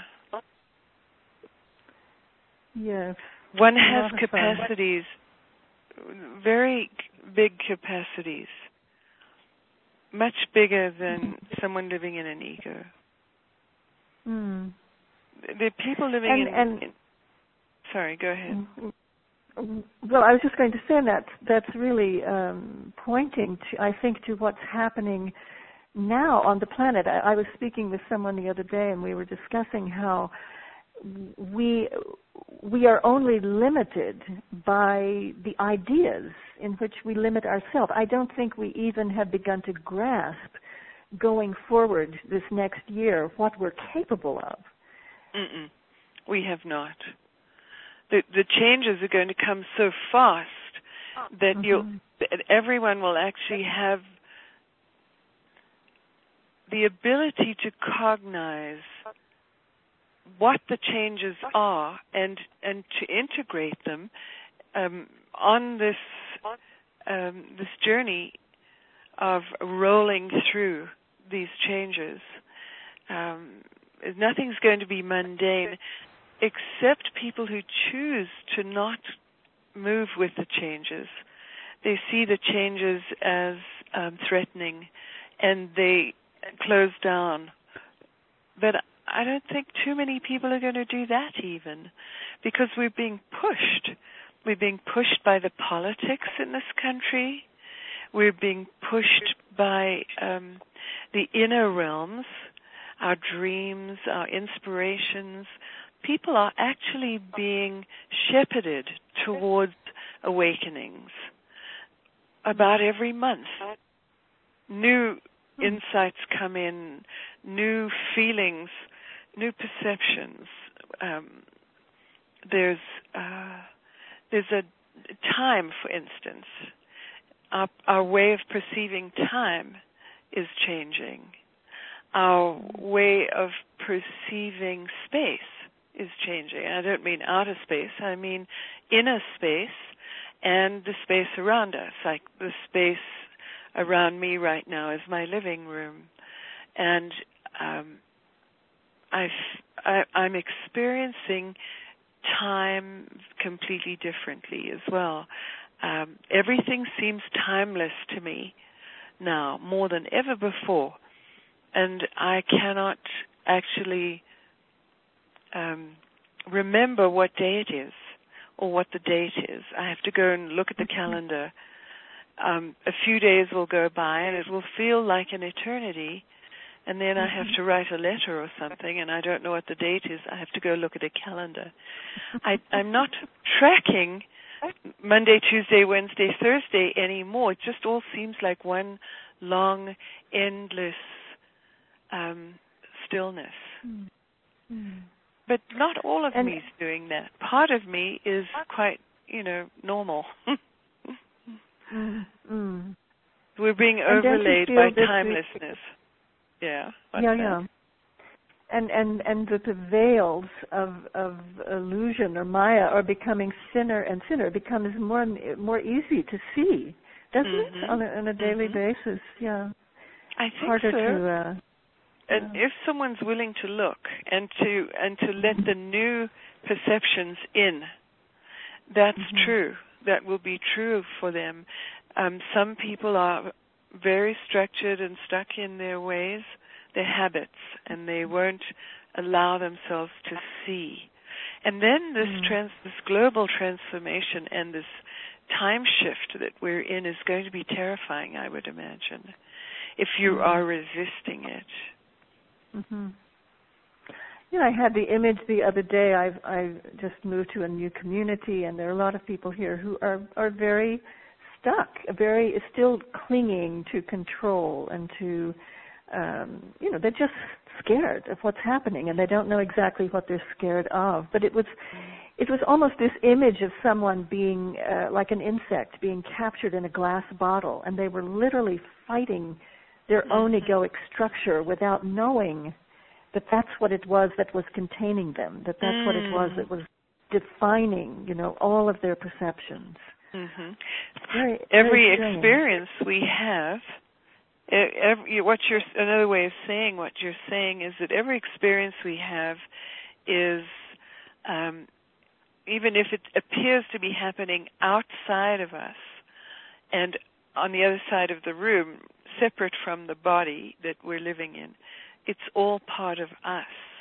Yes. One has capacities, very big capacities, much bigger than someone living in an ego. Mm. The people living and, in, and in... Sorry, go ahead. Well, I was just going to say that that's really um, pointing, to, I think, to what's happening now on the planet. I, I was speaking with someone the other day, and we were discussing how we we are only limited by the ideas in which we limit ourselves. I don't think we even have begun to grasp going forward this next year what we're capable of. Mm-mm. We have not. The, the changes are going to come so fast that mm-hmm. you'll, that everyone will actually have the ability to cognize what the changes are and and to integrate them um, on this um, this journey of rolling through these changes. Um, nothing's going to be mundane, except people who choose to not move with the changes. They see the changes as um, threatening, and they close down. But I don't think too many people are going to do that even, because we're being pushed. We're being pushed by the politics in this country. We're being pushed by um, the inner realms, our dreams, our inspirations. People are actually being shepherded towards awakenings about every month. New insights come in, new feelings, new perceptions. Um, there's uh, there's a time, for instance. Our, our way of perceiving time is changing. Our way of perceiving space is changing. I don't mean outer space. I mean inner space and the space around us. Like the space around me right now is my living room. And um, I've, I, I'm experiencing time completely differently as well. Um, everything seems timeless to me now, more than ever before. And I cannot actually um, remember what day it is or what the date is. I have to go and look at the calendar. Um, a few days will go by and it will feel like an eternity, and then I have to write a letter or something, and I don't know what the date is. I have to go look at a calendar. I, I'm not tracking Monday, Tuesday, Wednesday, Thursday anymore. It just all seems like one long, endless um, stillness. Mm-hmm. But not all of and me is doing that. Part of me is quite, you know, normal. mm-hmm. We're being overlaid by timelessness. Yeah. Yeah, yeah. And and and that the veils of of illusion or Maya are becoming thinner and thinner. It becomes more more easy to see, doesn't mm-hmm. it, on a, on a daily mm-hmm. basis? Yeah. I think harder so. to. Uh, and yeah. if someone's willing to look and to and to let the new perceptions in, that's mm-hmm. true. That will be true for them. Um, some people are very structured and stuck in their ways, their habits, and they won't allow themselves to see. And then this mm. trans, this global transformation and this time shift that we're in is going to be terrifying, I would imagine, if you mm. are resisting it. Mm-hmm. You know, I had the image the other day. I've I've just moved to a new community, and there are a lot of people here who are are very stuck, very still clinging to control and to, um, you know, they're just scared of what's happening, and they don't know exactly what they're scared of. But it was, it was almost this image of someone being uh, like an insect being captured in a glass bottle, and they were literally fighting their own egoic structure without knowing that that's what it was that was containing them, that that's mm. what it was that was defining, you know, all of their perceptions. Mm-hmm. Very, every very experience we have, every, what you're, another way of saying what you're saying is that every experience we have is, um, even if it appears to be happening outside of us and on the other side of the room, separate from the body that we're living in, it's all part of us.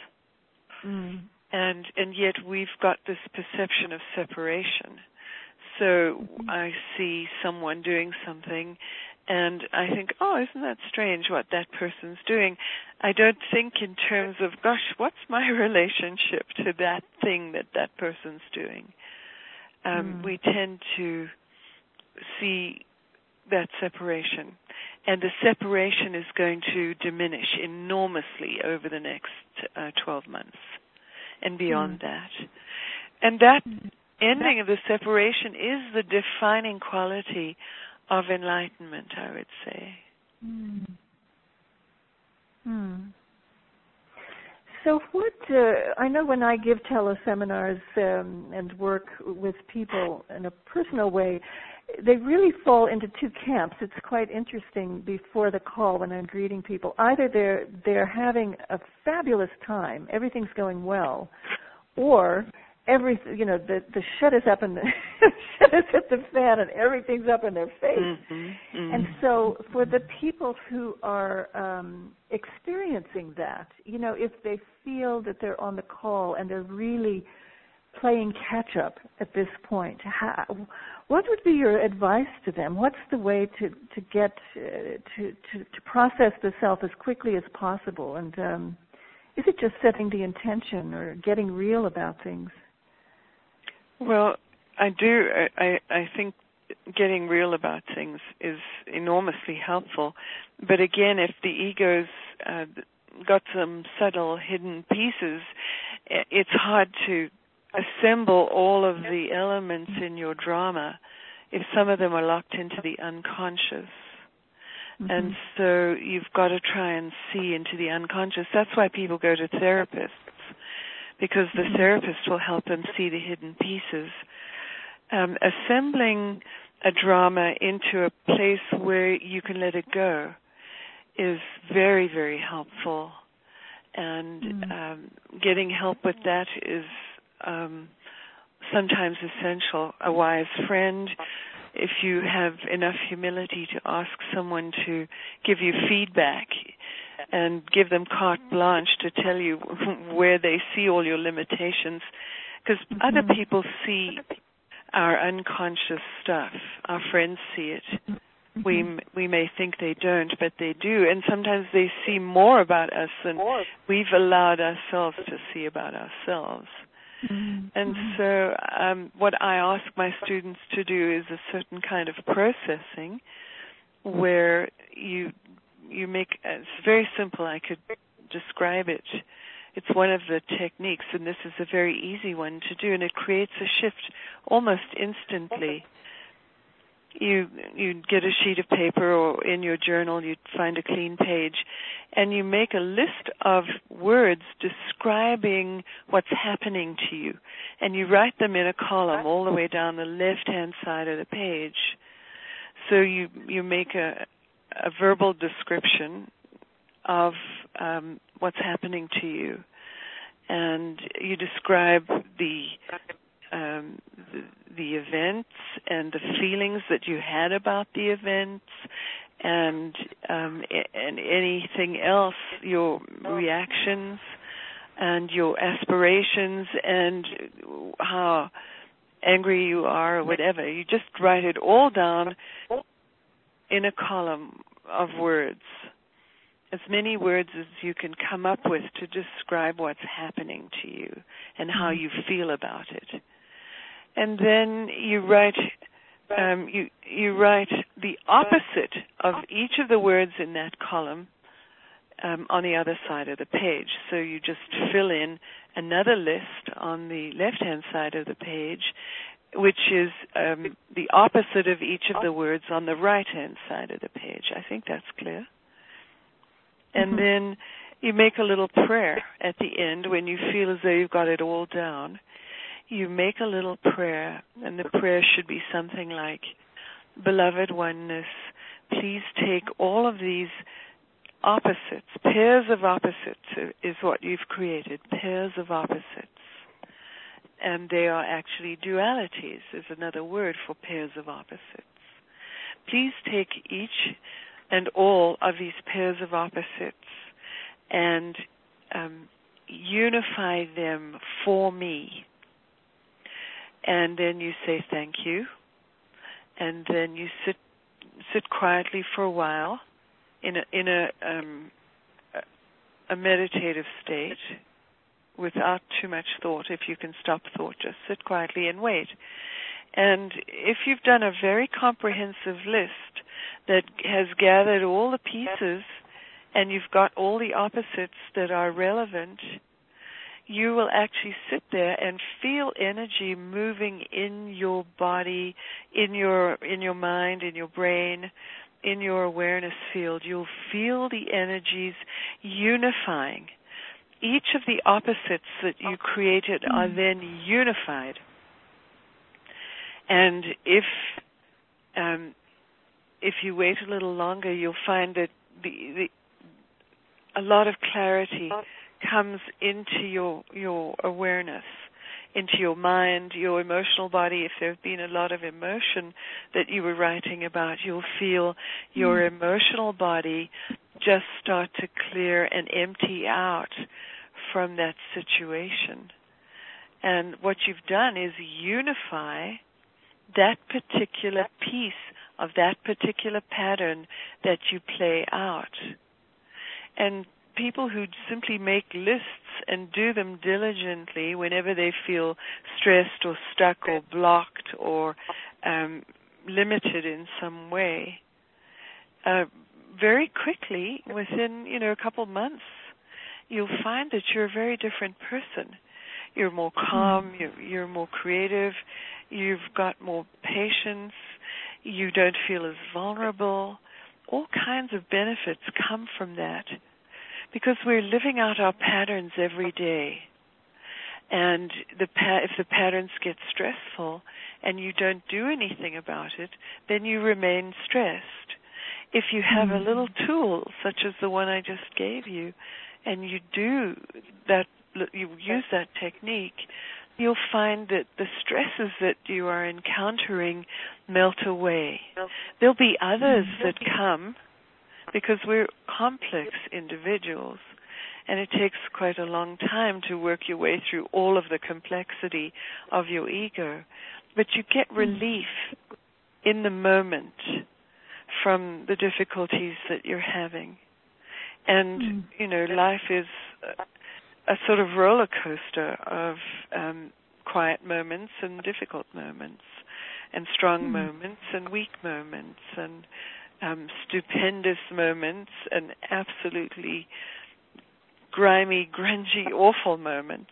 Mm. And and yet we've got this perception of separation. So I see someone doing something and I think, oh, isn't that strange what that person's doing? I don't think in terms of, gosh, what's my relationship to that thing that that person's doing? Um, mm. We tend to see that separation. And the separation is going to diminish enormously over the next uh, twelve months and beyond mm. that. And that mm. ending of the separation is the defining quality of enlightenment, I would say. Mm. Mm. So what, uh, I know when I give teleseminars um, and work with people in a personal way, they really fall into two camps. It's quite interesting before the call when I'm greeting people. Either they're they're having a fabulous time, everything's going well, or every you know the the shit is up in the shit is at the fan and everything's up in their face. Mm-hmm, mm-hmm. And so for the people who are um, experiencing that, you know, if they feel that they're on the call and they're really playing catch up at this point, how, what would be your advice to them? What's the way to to get uh, to, to to process the self as quickly as possible? And um, is it just setting the intention or getting real about things? Well, I do. I I think getting real about things is enormously helpful. But again, if the ego's uh, got some subtle hidden pieces, it's hard to assemble all of the elements in your drama if some of them are locked into the unconscious. Mm-hmm. And so you've got to try and see into the unconscious. That's why people go to therapists, because the mm-hmm. therapist will help them see the hidden pieces. Um, assembling a drama into a place where you can let it go is very, very helpful. And mm-hmm. um, getting help with that is Um, sometimes essential. A wise friend, if you have enough humility to ask someone to give you feedback and give them carte blanche to tell you where they see all your limitations, because mm-hmm. other people see our unconscious stuff. Our friends see it. Mm-hmm. We we may think they don't, but they do. And sometimes they see more about us than we've allowed ourselves to see about ourselves. Mm-hmm. And so um, what I ask my students to do is a certain kind of processing where you you make, it's very simple, I could describe it. It's one of the techniques, and this is a very easy one to do, and it creates a shift almost instantly. You you get a sheet of paper, or in your journal you find a clean page, and you make a list of words describing what's happening to you, and you write them in a column all the way down the left-hand side of the page. So you you make a a verbal description of um, what's happening to you, and you describe the, um, the the events and the feelings that you had about the events, and um, and anything else, your reactions and your aspirations and how angry you are or whatever. You just write it all down in a column of words, as many words as you can come up with to describe what's happening to you and how you feel about it. And then you write um, you you write the opposite of each of the words in that column um, on the other side of the page. So you just fill in another list on the left-hand side of the page, which is um, the opposite of each of the words on the right-hand side of the page. I think that's clear. And mm-hmm. then you make a little prayer at the end when you feel as though you've got it all down. You make a little prayer, and the prayer should be something like, Beloved Oneness, please take all of these opposites, pairs of opposites is what you've created, pairs of opposites. And they are actually dualities, is another word for pairs of opposites. Please take each and all of these pairs of opposites and um, unify them for me. And then you say thank you, and then you sit sit quietly for a while in a in a um, a meditative state without too much thought. If you can stop thought, just sit quietly and wait. And if you've done a very comprehensive list that has gathered all the pieces and you've got all the opposites that are relevant, you will actually sit there and feel energy moving in your body, in your in your mind, in your brain, in your awareness field. You'll feel the energies unifying. Each of the opposites that you created are then unified. And if um, if you wait a little longer, you'll find that the, the, a lot of clarity comes into your your awareness, into your mind, your emotional body. If there have been a lot of emotion that you were writing about, you'll feel your mm. emotional body just start to clear and empty out from that situation. And what you've done is unify that particular piece of that particular pattern that you play out. And people who simply make lists and do them diligently whenever they feel stressed or stuck or blocked or um, limited in some way, uh, very quickly, within you know a couple months, you'll find that you're a very different person. You're more calm, you're, you're more creative, you've got more patience, you don't feel as vulnerable. All kinds of benefits come from that, because we're living out our patterns every day. And the pa- if the patterns get stressful and you don't do anything about it, then you remain stressed. If you have mm-hmm. a little tool, such as the one I just gave you, and you do that, you use that technique, you'll find that the stresses that you are encountering melt away. There'll be others that come, because we're complex individuals, and it takes quite a long time to work your way through all of the complexity of your ego. But you get relief in the moment from the difficulties that you're having. And, mm. you know, life is a, a sort of roller coaster of um, quiet moments and difficult moments, and strong mm. moments and weak moments, and Um, stupendous moments and absolutely grimy, grungy, awful moments.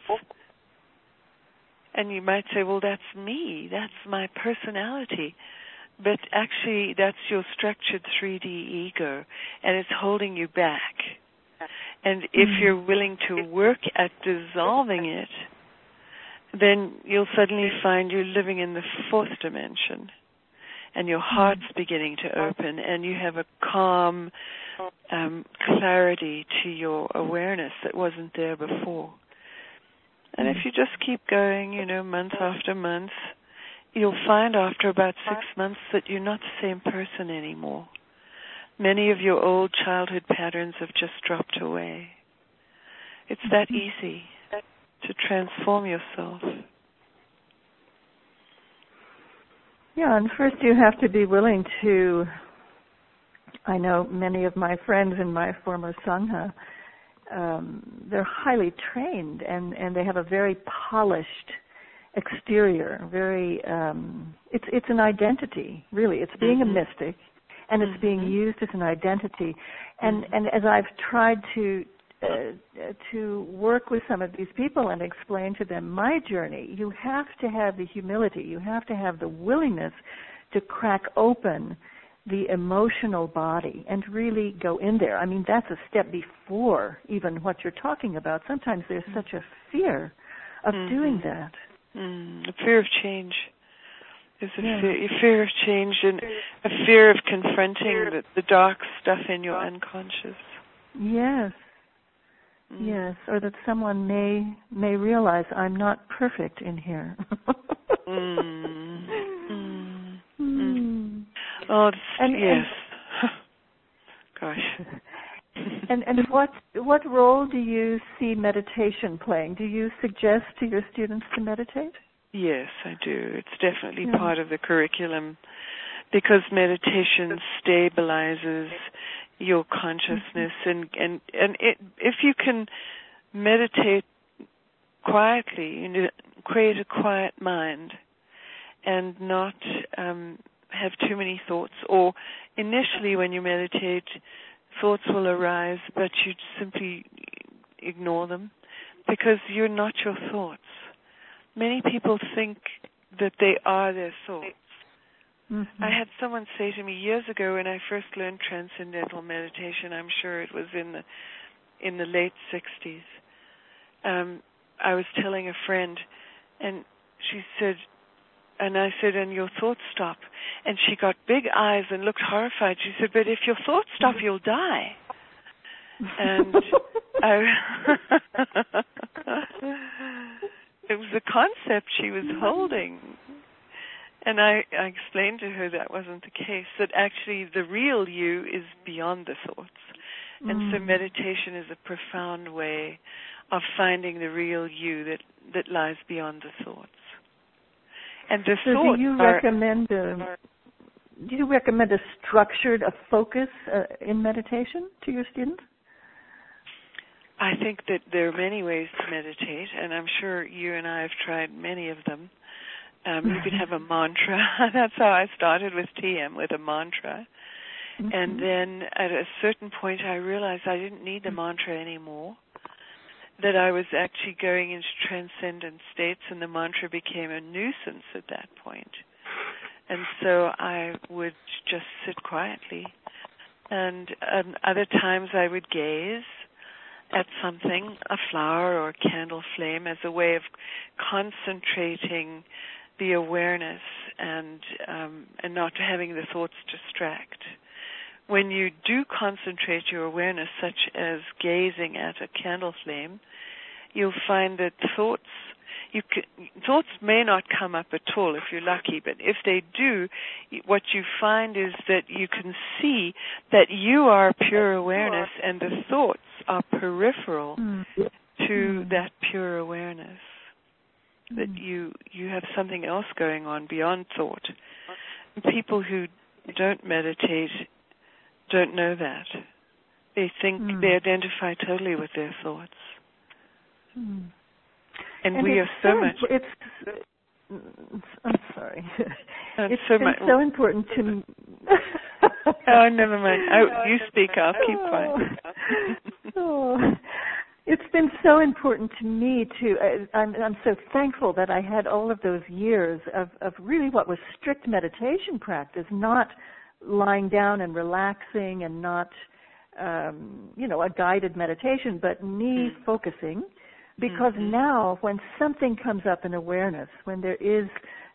And you might say, well, that's me. That's my personality. But actually, that's your structured three D ego, and it's holding you back. And if you're willing to work at dissolving it, then you'll suddenly find you're living in the fourth dimension. and your heart's beginning to open, and you have a calm um, clarity to your awareness that wasn't there before. And if you just keep going, you know, month after month, you'll find after about six months that you're not the same person anymore. Many of your old childhood patterns have just dropped away. It's that easy to transform yourself. Yeah, and first you have to be willing to, I know many of my friends in my former Sangha, um, they're highly trained and, and they have a very polished exterior, very, um, it's it's an identity, really. It's being mm-hmm. a mystic, and it's mm-hmm. being used as an identity. And mm-hmm. and as I've tried to uh, to work with some of these people and explain to them my journey, you have to have the humility, you have to have the willingness to crack open the emotional body and really go in there. I mean, that's a step before even what you're talking about. Sometimes there's mm-hmm. such a fear of mm-hmm. doing that. Mm, a fear of change. There's a yeah. fear, a fear of change and a fear of confronting the, the dark stuff in your unconscious. Yes. Mm. Yes, or that someone may may realize I'm not perfect in here. mm. Mm. Mm. Oh, it's, and, yes. And, gosh. and and what what role do you see meditation playing? Do you suggest to your students to meditate? Yes, I do. It's definitely yeah. part of the curriculum because meditation stabilizes your consciousness mm-hmm. and and and it, if you can meditate quietly, you know, create a quiet mind and not um, have too many thoughts. Or initially, when you meditate, thoughts will arise, but you simply ignore them because you're not your thoughts. Many people think that they are their thoughts. Mm-hmm. I had someone say to me years ago when I first learned transcendental meditation, I'm sure it was in the in the late sixties, um, I was telling a friend, and she said, and I said, and your thoughts stop. And she got big eyes and looked horrified. She said, but if your thoughts stop, you'll die. And I, it was a concept she was holding. And I, I explained to her that wasn't the case, that actually the real you is beyond the thoughts. Mm. And so meditation is a profound way of finding the real you that, that lies beyond the thoughts. And the so thoughts do you are, recommend a, do you recommend a structured, a focus uh, in meditation to your students? I think that there are many ways to meditate, and I'm sure you and I have tried many of them. Um, you can have a mantra. That's how I started with T M, with a mantra. Mm-hmm. And then at a certain point I realized I didn't need the mantra anymore, that I was actually going into transcendent states, and the mantra became a nuisance at that point. And so I would just sit quietly. And um, other times I would gaze at something, a flower or a candle flame, as a way of concentrating the awareness and um, and not having the thoughts distract. When you do concentrate your awareness, such as gazing at a candle flame, you'll find that thoughts you can, thoughts may not come up at all if you're lucky, but if they do, what you find is that you can see that you are pure awareness and the thoughts are peripheral mm. to mm. that pure awareness. Mm. That you you have something else going on beyond thought. And people who don't meditate don't know that. They think mm. they identify totally with their thoughts. Mm. And, and we are so, so much... It's, I'm sorry. It's, it's so, been much, so important to... oh, never mind. Oh, you speak, I'll keep quiet. oh. It's been so important to me to... Uh, I'm, I'm so thankful that I had all of those years of, of really what was strict meditation practice, not lying down and relaxing and not, um, you know, a guided meditation, but me mm. focusing. Because mm-hmm. now when something comes up in awareness, when there is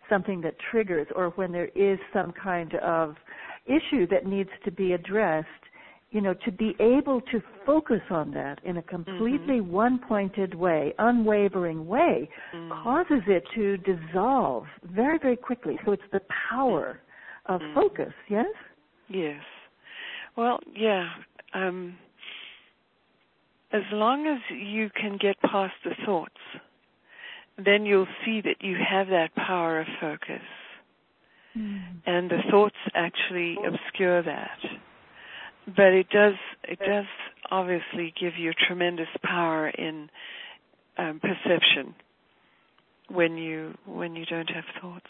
something that triggers, or when there is some kind of issue that needs to be addressed, you know, to be able to focus on that in a completely mm-hmm. one-pointed way, unwavering way, mm. causes it to dissolve very, very quickly. So it's the power of mm. focus, yes? Yes. Well, yeah. Um, as long as you can get past the thoughts, then you'll see that you have that power of focus. Mm. And the thoughts actually obscure that. But it does it does obviously give you tremendous power in um, perception when you when you don't have thoughts.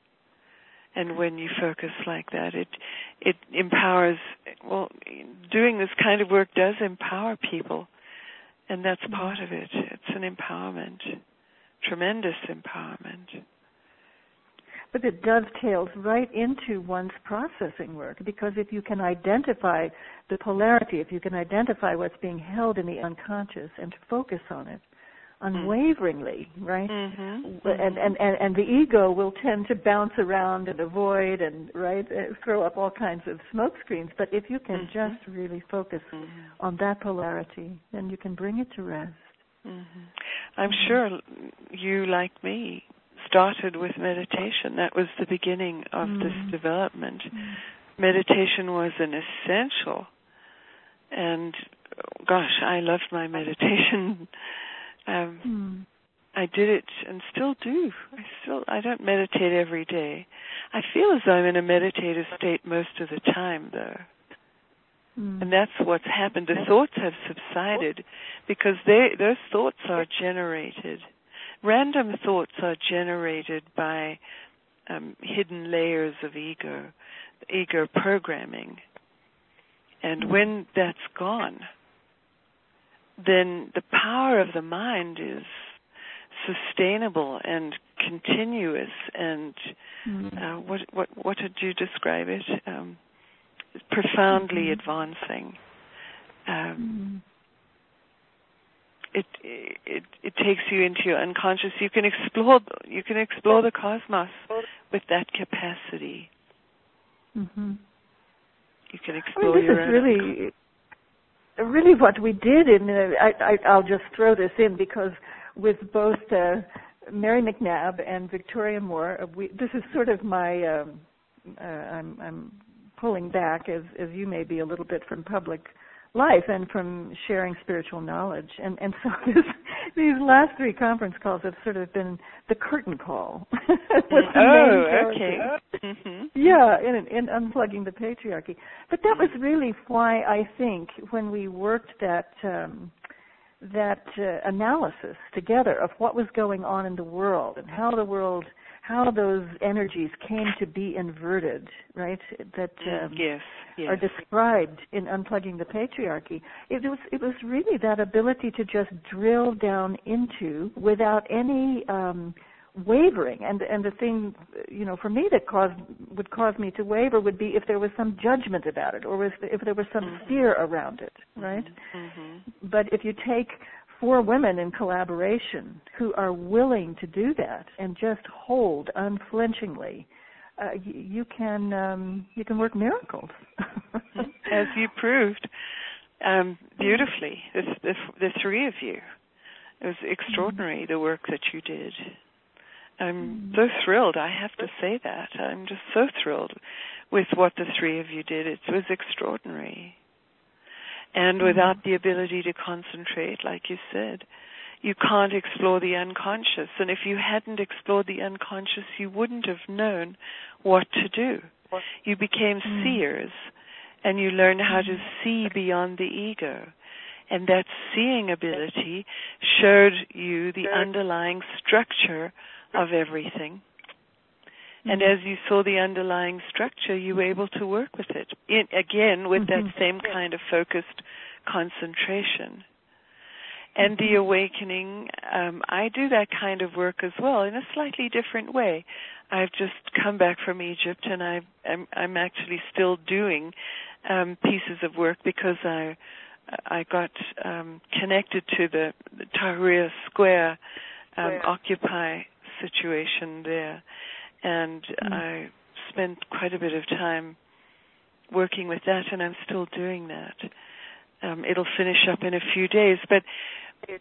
And when you focus like that, it it empowers. Well, doing this kind of work does empower people, and that's part of it. It's an empowerment, tremendous empowerment. But it dovetails right into one's processing work, because if you can identify the polarity, if you can identify what's being held in the unconscious and focus on it unwaveringly, right? Mm-hmm. And, and, and, and the ego will tend to bounce around and avoid and, right, throw up all kinds of smoke screens. But if you can mm-hmm. just really focus mm-hmm. on that polarity, then you can bring it to rest. Mm-hmm. I'm mm-hmm. sure you, like me, started with meditation. That was the beginning of mm. this development. Mm. Meditation was an essential, and gosh, I loved my meditation. um, mm. I did it and still do. I still I don't meditate every day. I feel as though I'm in a meditative state most of the time, though. Mm. And that's what's happened. The thoughts have subsided because they those thoughts are generated. Random thoughts are generated by um, hidden layers of ego, ego programming. And when that's gone, then the power of the mind is sustainable and continuous and uh, what what what did you describe it? Um, profoundly mm-hmm. advancing. Um, It, it it takes you into your unconscious. You can explore you can explore the cosmos with that capacity. Mm-hmm. You can explore I mean, this your is own really really what we did. In uh, I, I I'll just throw this in because with both uh, Mary McNabb and Victoria Moore, uh, we, this is sort of my um, uh, I'm I'm pulling back as as you may be a little bit from public life and from sharing spiritual knowledge. And, and so this, these last three conference calls have sort of been the curtain call. with the oh, okay. Mm-hmm. Yeah, in, in unplugging the patriarchy. But that was really why I think when we worked that um, that uh, analysis together of what was going on in the world and how the world how those energies came to be inverted, right? That um, yes, yes. are described in Unplugging the Patriarchy. It was it was really that ability to just drill down into without any um, wavering. And and the thing, you know, for me that caused would cause me to waver would be if there was some judgment about it, or if if there was some mm-hmm. fear around it, right? Mm-hmm. But if you take four women in collaboration who are willing to do that and just hold unflinchingly, uh, you, you can um, you can work miracles. As you proved um, beautifully, the, the, the three of you. It was extraordinary, the work that you did. I'm so thrilled. I have to say that. I'm just so thrilled with what the three of you did. It was extraordinary. And without the ability to concentrate, like you said, you can't explore the unconscious. And if you hadn't explored the unconscious, you wouldn't have known what to do. You became mm. seers, and you learned how to see beyond the ego. And that seeing ability showed you the underlying structure of everything. And as you saw the underlying structure, you were able to work with it, in, again, with mm-hmm. that same kind of focused concentration. And the awakening, um, I do that kind of work as well in a slightly different way. I've just come back from Egypt, and I, I'm, I'm actually still doing um, pieces of work because I I got um, connected to the, the Tahrir Square um, Occupy situation there. and mm. I spent quite a bit of time working with that, and I'm still doing that. Um, it'll finish up in a few days, but it,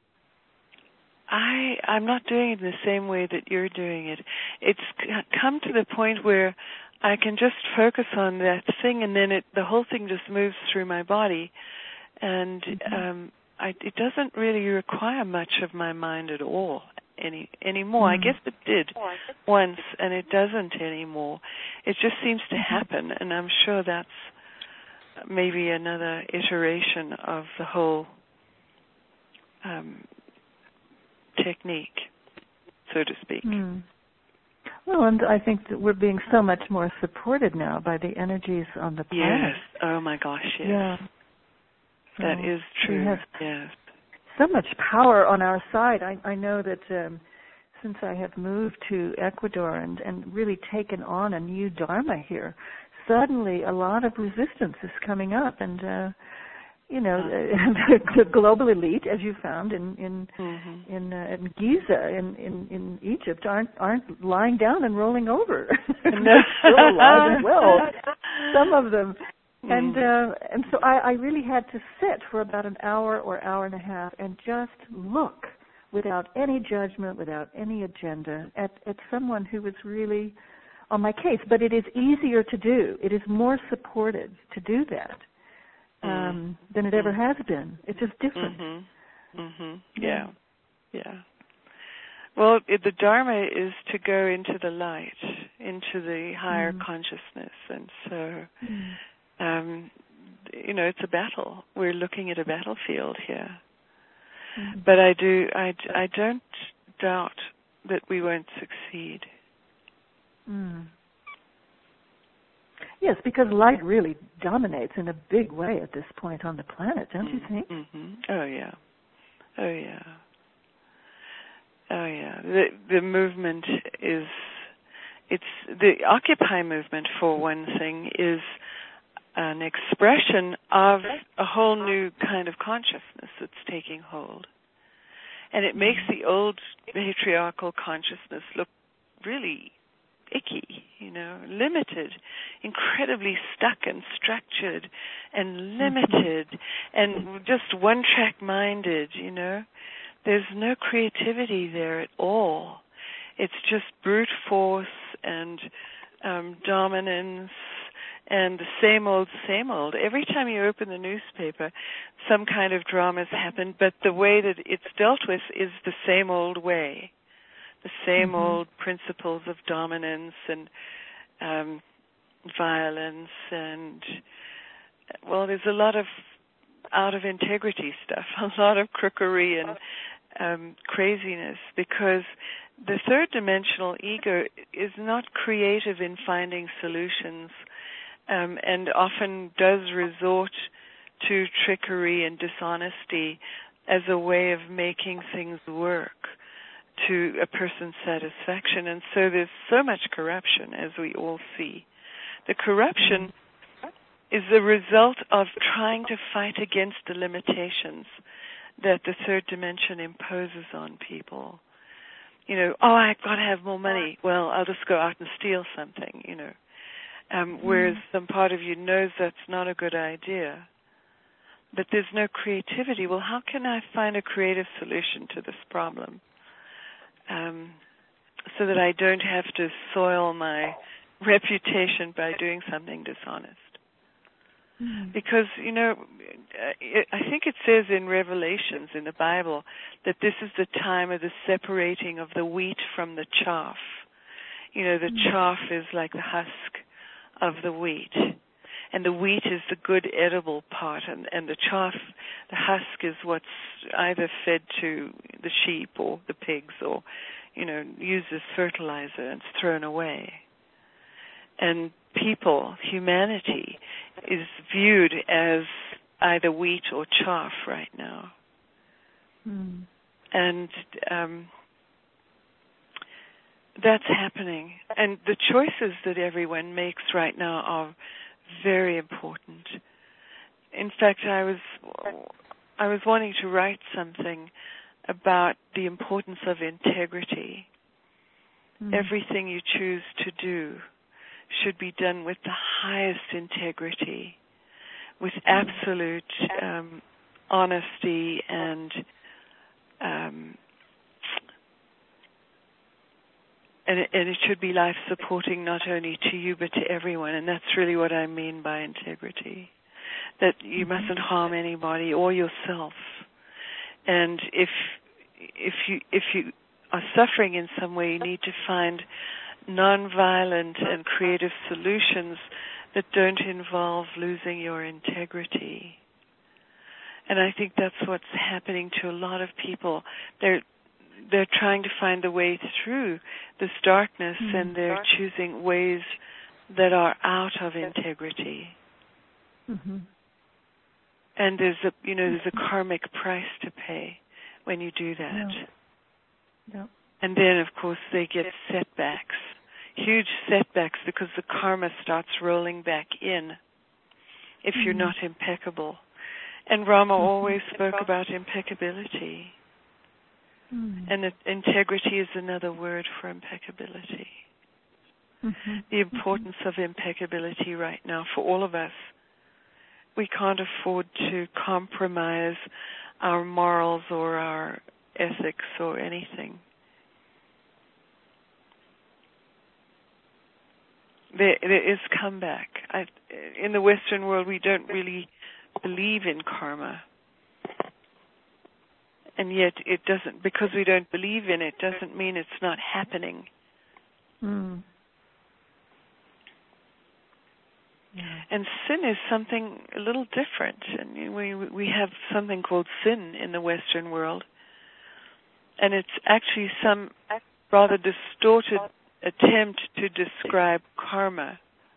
I, I'm not doing it in the same way that you're doing it. It's come to the point where I can just focus on that thing, and then it, the whole thing just moves through my body, and mm-hmm. um, I, it doesn't really require much of my mind at all any anymore. Mm-hmm. I guess it did once, and it doesn't anymore. It just seems to happen, and I'm sure that's maybe another iteration of the whole um, technique, so to speak. Mm. Well, and I think that we're being so much more supported now by the energies on the planet. Yes. Oh my gosh, yes. Yeah. That so is true. We have yes. so much power on our side. I, I know that um, since I have moved to Ecuador and, and really taken on a new Dharma here, suddenly a lot of resistance is coming up, and uh, you know, uh, the global elite, as you found in in mm-hmm. in, uh, in Giza in, in, in Egypt, aren't aren't lying down and rolling over. They're still alive as well, some of them. Mm. And uh, and so I, I really had to sit for about an hour or hour and a half and just look without any judgment, without any agenda, at, at someone who was really on my case. But it is easier to do. It is more supported to do that. Um, than it ever has been. It's just different. Mm-hmm. Mm-hmm. Yeah, yeah. Well, it, the Dharma is to go into the light, into the higher mm. consciousness, and so, mm. um, you know, it's a battle. We're looking at a battlefield here. Mm. But I do, I, I don't doubt that we won't succeed. Mm. Yes, because light really dominates in a big way at this point on the planet, don't you think? Mm-hmm. Oh, yeah. Oh, yeah. Oh, yeah. The the movement is, it's, the Occupy movement, for one thing, is an expression of a whole new kind of consciousness that's taking hold. And it makes the old patriarchal consciousness look really icky, you know, limited, incredibly stuck and structured and limited and just one-track-minded, you know. There's no creativity there at all. It's just brute force and um, dominance and the same old, same old. Every time you open the newspaper, some kind of drama's happened, but the way that it's dealt with is the same old way. The same mm-hmm. old principles of dominance and um, violence and, well, there's a lot of out-of-integrity stuff, a lot of crookery and um, craziness, because the third-dimensional ego is not creative in finding solutions um, and often does resort to trickery and dishonesty as a way of making things work to a person's satisfaction. And so there's so much corruption, as we all see. The corruption is the result of trying to fight against the limitations that the third dimension imposes on people. You know, oh, I've got to have more money. Well, I'll just go out and steal something, you know. Um, whereas some part of you knows that's not a good idea. But there's no creativity. Well, how can I find a creative solution to this problem? Um, so that I don't have to soil my reputation by doing something dishonest. Mm-hmm. Because, you know, it, I think it says in Revelations in the Bible that this is the time of the separating of the wheat from the chaff. You know, the mm-hmm. chaff is like the husk of the wheat. And the wheat is the good edible part, and, and the chaff, the husk, is what's either fed to the sheep or the pigs or, you know, used as fertilizer and it's thrown away. And people, humanity, is viewed as either wheat or chaff right now. Mm. And um, that's happening. And the choices that everyone makes right now are very important. In fact, I was I was wanting to write something about the importance of integrity mm. everything you choose to do should be done with the highest integrity, with absolute um, honesty and um, and it, and it should be life-supporting not only to you but to everyone. And that's really what I mean by integrity, that you mm-hmm. mustn't harm anybody or yourself. And if if you if you are suffering in some way, you need to find non-violent and creative solutions that don't involve losing your integrity. And I think that's what's happening to a lot of people. They're they're trying to find a way through this darkness, mm-hmm. and they're choosing ways that are out of integrity. Mm-hmm. And there's a you know there's a karmic price to pay when you do that. Yeah. Yeah. And then, of course, they get setbacks, huge setbacks, because the karma starts rolling back in if mm-hmm. you're not impeccable. And Rama mm-hmm. always spoke about impeccability. Mm-hmm. And that integrity is another word for impeccability. Mm-hmm. The importance mm-hmm. of impeccability right now for all of us. We can't afford to compromise our morals or our ethics or anything. There, there is comeback. I, in the Western world, we don't really believe in karma. And yet it doesn't, because we don't believe in it, doesn't mean it's not happening. Mm. Yeah. And sin is something a little different. And we we have something called sin in the Western world. And it's actually some rather distorted attempt to describe karma.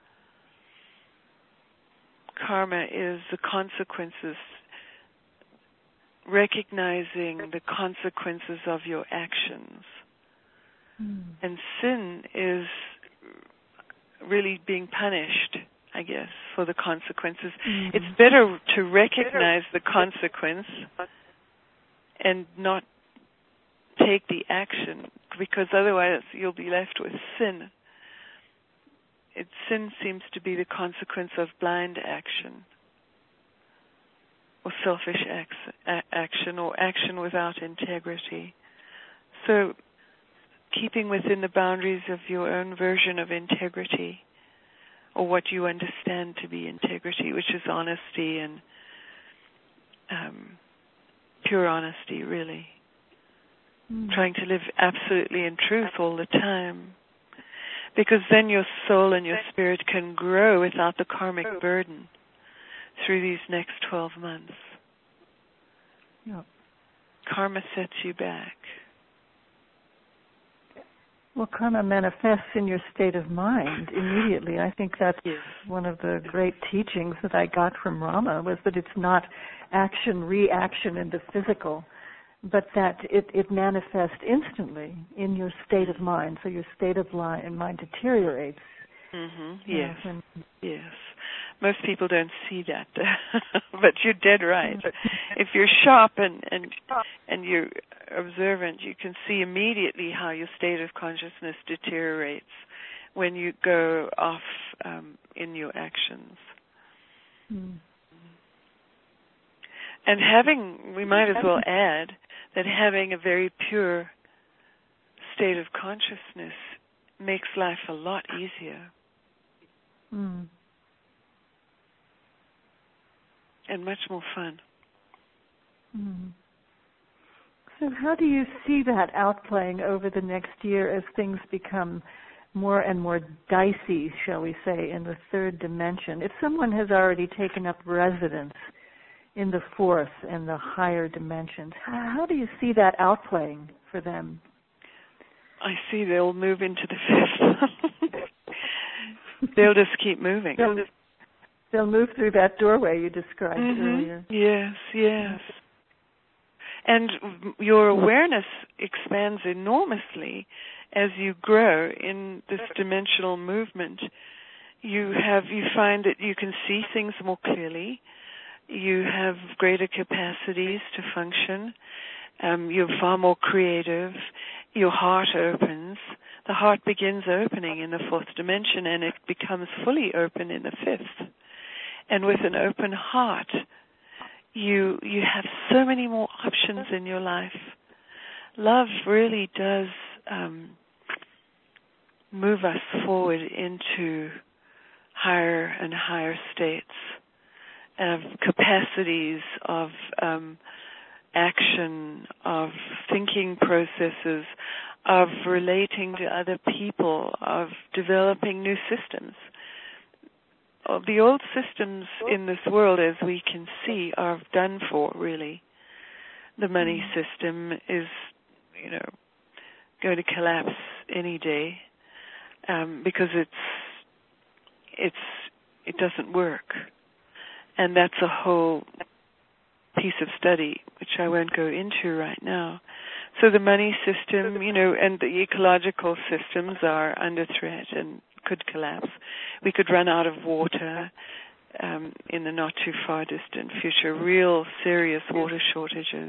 Karma is the consequences, recognizing the consequences of your actions. Mm. And sin is really being punished, I guess, for the consequences. Mm. It's better to recognize the consequence and not take the action, because otherwise you'll be left with sin. It, sin seems to be the consequence of blind action, or selfish ac- action, or action without integrity. So, keeping within the boundaries of your own version of integrity, or what you understand to be integrity, which is honesty and um, pure honesty, really. Mm. Trying to live absolutely in truth all the time. Because then your soul and your spirit can grow without the karmic burden through these next twelve months. Yep. Karma sets you back. Well, karma manifests in your state of mind immediately. I think that's yes. one of the great teachings that I got from Rama, was that it's not action, reaction in the physical, but that it, it manifests instantly in your state of mind. So your state of mind deteriorates. Mm-hmm. Yes, when, yes. Most people don't see that, but you're dead right. If you're sharp and, and and you're observant, you can see immediately how your state of consciousness deteriorates when you go off um, in your actions. Mm. And having, we might as well add, that having a very pure state of consciousness makes life a lot easier. Mm. And much more fun. Mm. So how do you see that outplaying over the next year as things become more and more dicey, shall we say, in the third dimension? If someone has already taken up residence in the fourth and the higher dimensions, how do you see that outplaying for them? I see they'll move into the fifth. They'll just keep moving. They'll, they'll move through that doorway you described mm-hmm. earlier. Yes, yes. And your awareness expands enormously as you grow in this dimensional movement. You have you find that you can see things more clearly. You have greater capacities to function. Um, you're far more creative. Your heart opens. The heart begins opening in the fourth dimension, and it becomes fully open in the fifth. And with an open heart, you you have so many more options in your life. Love really does um, move us forward into higher and higher states of capacities of um, action, of thinking processes, of relating to other people, of developing new systems. The old systems in this world, as we can see, are done for, really. The money system is, you know, going to collapse any day um, because it's it's it doesn't work, and that's a whole piece of study which I won't go into right now. So the money system, you know, and the ecological systems are under threat and could collapse. We could run out of water um, in the not too far distant future, real serious water shortages.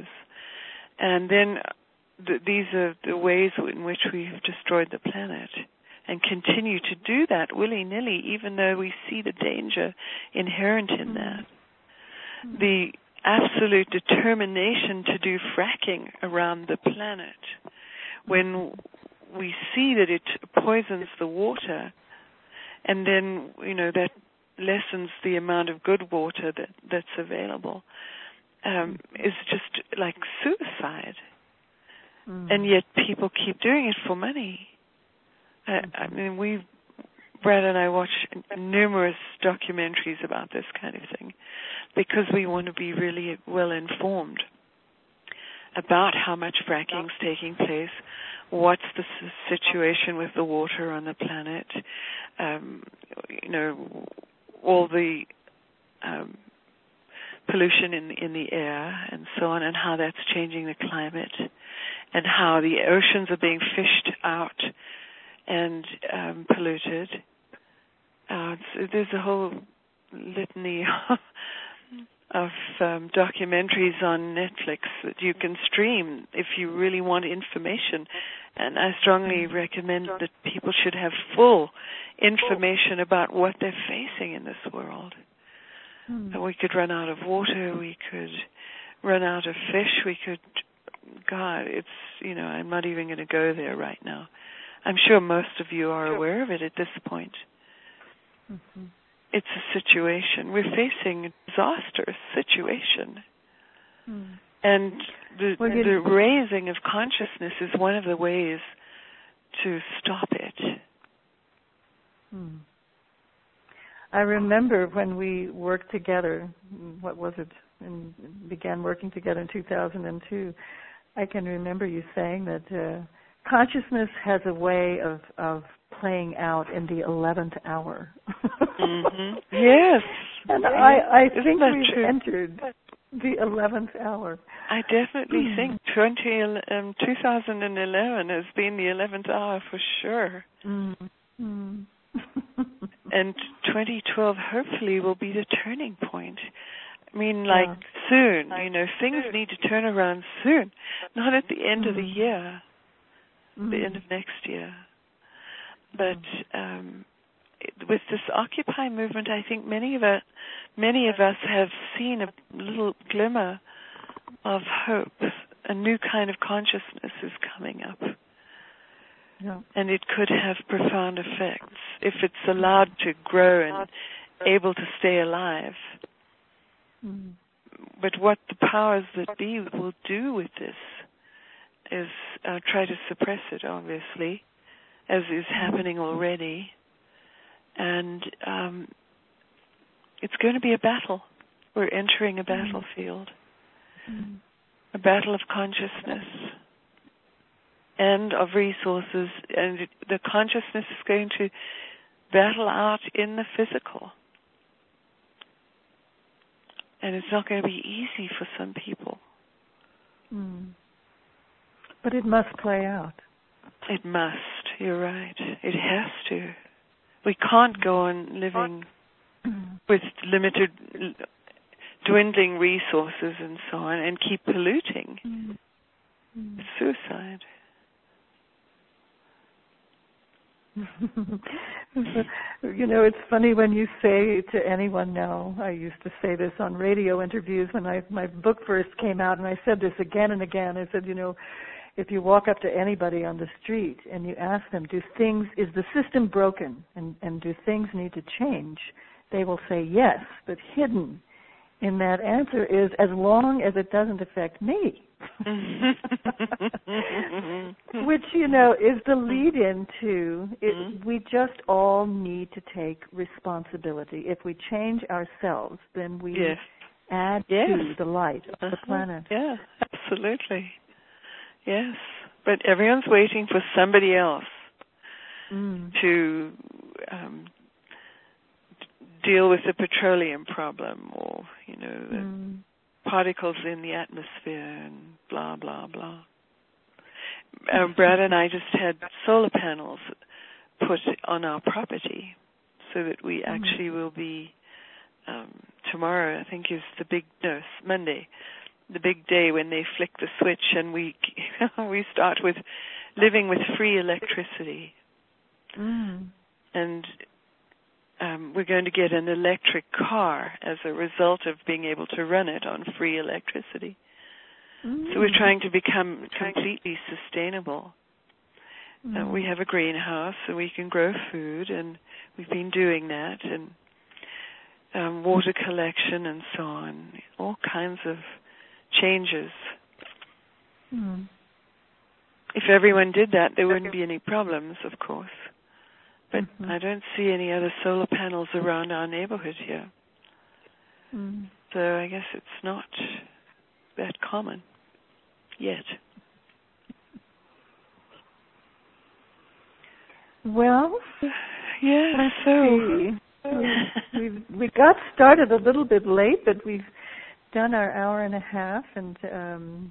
And then th- these are the ways in which we've destroyed the planet and continue to do that willy-nilly, even though we see the danger inherent in that. Mm-hmm. The absolute determination to do fracking around the planet, when we see that it poisons the water, and then, you know, that lessens the amount of good water that, that's available, um, is just like suicide. Mm. And yet people keep doing it for money. I, I mean, we, Brad and I watch numerous documentaries about this kind of thing because we want to be really well informed about how much fracking is taking place, what's the situation with the water on the planet, um, you know, all the um, pollution in in the air and so on, and how that's changing the climate, and how the oceans are being fished out and um, polluted. Uh, there's a whole litany of, of um, documentaries on Netflix that you can stream if you really want information. And I strongly recommend that people should have full information about what they're facing in this world. Hmm. And we could run out of water, we could run out of fish, we could, God, it's, you know, I'm not even going to go there right now. I'm sure most of you are aware of it at this point. Mm-hmm. It's a situation. We're facing a disastrous situation. Mm. And the, well, the raising of consciousness is one of the ways to stop it. Hmm. I remember when we worked together, what was it, and began working together in two thousand two, I can remember you saying that uh, consciousness has a way of, of playing out in the eleventh hour. Mm-hmm. Yes. And I, I think we've true? entered the eleventh hour. I definitely mm. think twenty, um, two thousand eleven has been the eleventh hour for sure. Mm. Mm. And twenty twelve hopefully will be the turning point. I mean, like yeah. soon, you know, things need to turn around soon, not at the end mm. of the year, mm. the end of next year. But um, with this Occupy movement, I think many of us, many of us have seen a little glimmer of hope. A new kind of consciousness is coming up. Yeah. And it could have profound effects if it's allowed to grow and able to stay alive. Mm. But what the powers that be will do with this is uh, try to suppress it, obviously, as is happening already. And um, it's going to be a battle. We're entering a battlefield, mm. a battle of consciousness and of resources, and the consciousness is going to battle out in the physical. And it's not going to be easy for some people. Mm. But it must play out. It must. You're right. It has to. We can't go on living with limited, dwindling resources and so on and keep polluting. Mm. It's suicide. You know, it's funny when you say to anyone now, I used to say this on radio interviews when I, my book first came out, and I said this again and again. I said, you know, if you walk up to anybody on the street and you ask them, do things, is the system broken and, and do things need to change? They will say yes, but hidden in that answer is as long as it doesn't affect me. Which, you know, is the lead-in to, it, mm-hmm. we just all need to take responsibility. If we change ourselves, then we yes. add yes. to the light of uh-huh. the planet. Yeah, absolutely. Yes, but everyone's waiting for somebody else mm. to um, deal with the petroleum problem, or, you know, the mm. particles in the atmosphere and blah, blah, blah. Uh, Brad and I just had solar panels put on our property so that we actually will be, um, tomorrow I think is the big, no, Monday, the big day when they flick the switch and we we start with living with free electricity. Mm. And um, we're going to get an electric car as a result of being able to run it on free electricity. Mm. So we're trying to become completely sustainable. Mm. Uh, we have a greenhouse and we can grow food, and we've been doing that, and um, water collection and so on, all kinds of changes. Mm. If everyone did that, there wouldn't be any problems, of course. But mm-hmm. I don't see any other solar panels around our neighborhood here. Mm. So I guess it's not that common yet. Well, yeah, let's so see. we we got started a little bit late, but we've done our hour and a half, and um,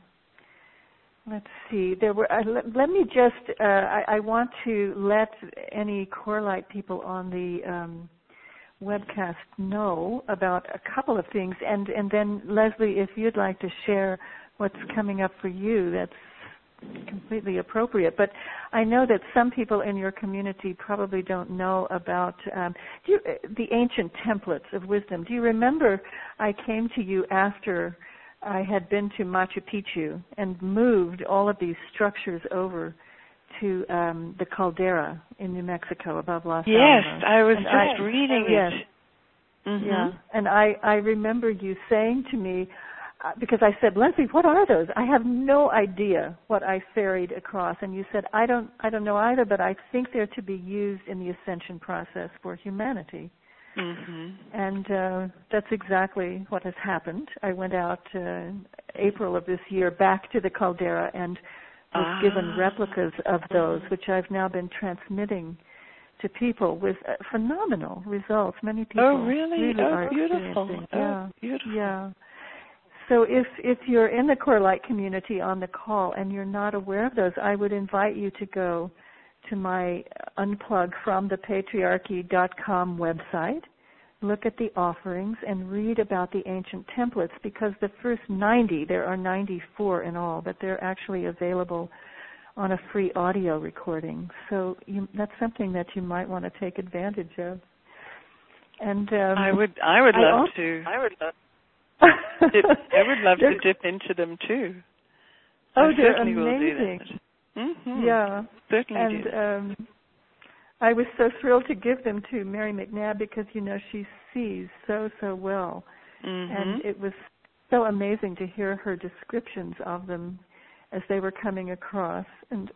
let's see. There were. Uh, let, let me just. Uh, I, I want to let any Corelight people on the um, webcast know about a couple of things, and and then Leslie, if you'd like to share what's coming up for you, that's completely appropriate. But I know that some people in your community probably don't know about um, do you, the ancient templates of wisdom. Do you remember I came to you after I had been to Machu Picchu and moved all of these structures over to um, the caldera in New Mexico above Los Yes, Alamos? I was and just I, reading yes, it. Mm-hmm. Yeah, and I, I remember you saying to me, Uh, because I said, Leslie, what are those? I have no idea what I ferried across. And you said, I don't, I don't know either, but I think they're to be used in the ascension process for humanity. Mm-hmm. And uh, that's exactly what has happened. I went out uh, April of this year back to the caldera and was ah. given replicas of those, which I've now been transmitting to people with uh, phenomenal results. Many people oh, really? really oh, are beautiful. experiencing. Oh, yeah, beautiful. Yeah. So if, if you're in the Corelight community on the call and you're not aware of those, I would invite you to go to my unplug from the patriarchy dot com website, look at the offerings, and read about the ancient templates, because the first ninety, there are ninety-four in all, but they're actually available on a free audio recording. So you, that's something that you might want to take advantage of. And um, I would I would love I also, to. I would love dip, I would love to dip into them too. Oh, I they're certainly amazing. Will do that. Mm-hmm. Yeah, certainly and do. Um, I was so thrilled to give them to Mary McNabb because you know she sees so so well, mm-hmm. and it was so amazing to hear her descriptions of them as they were coming across, and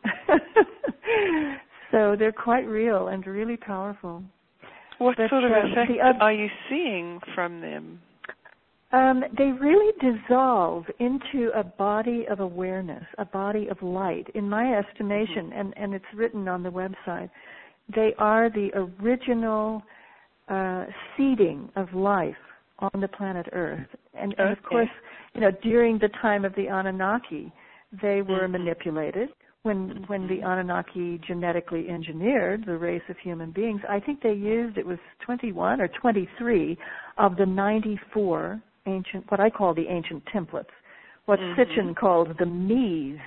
so they're quite real and really powerful. What but, sort of uh, effect the, uh, are you seeing from them? Um, they really dissolve into a body of awareness, a body of light. In my estimation, mm-hmm. and, and it's written on the website, they are the original uh, seeding of life on the planet Earth. And, okay. and of course, you know, during the time of the Anunnaki, they were mm-hmm. manipulated. When when the Anunnaki genetically engineered the race of human beings, I think they used, it was twenty-one or twenty-three of the ninety-four ancient, what I call the ancient templates, what mm-hmm. Sitchin called the Mies,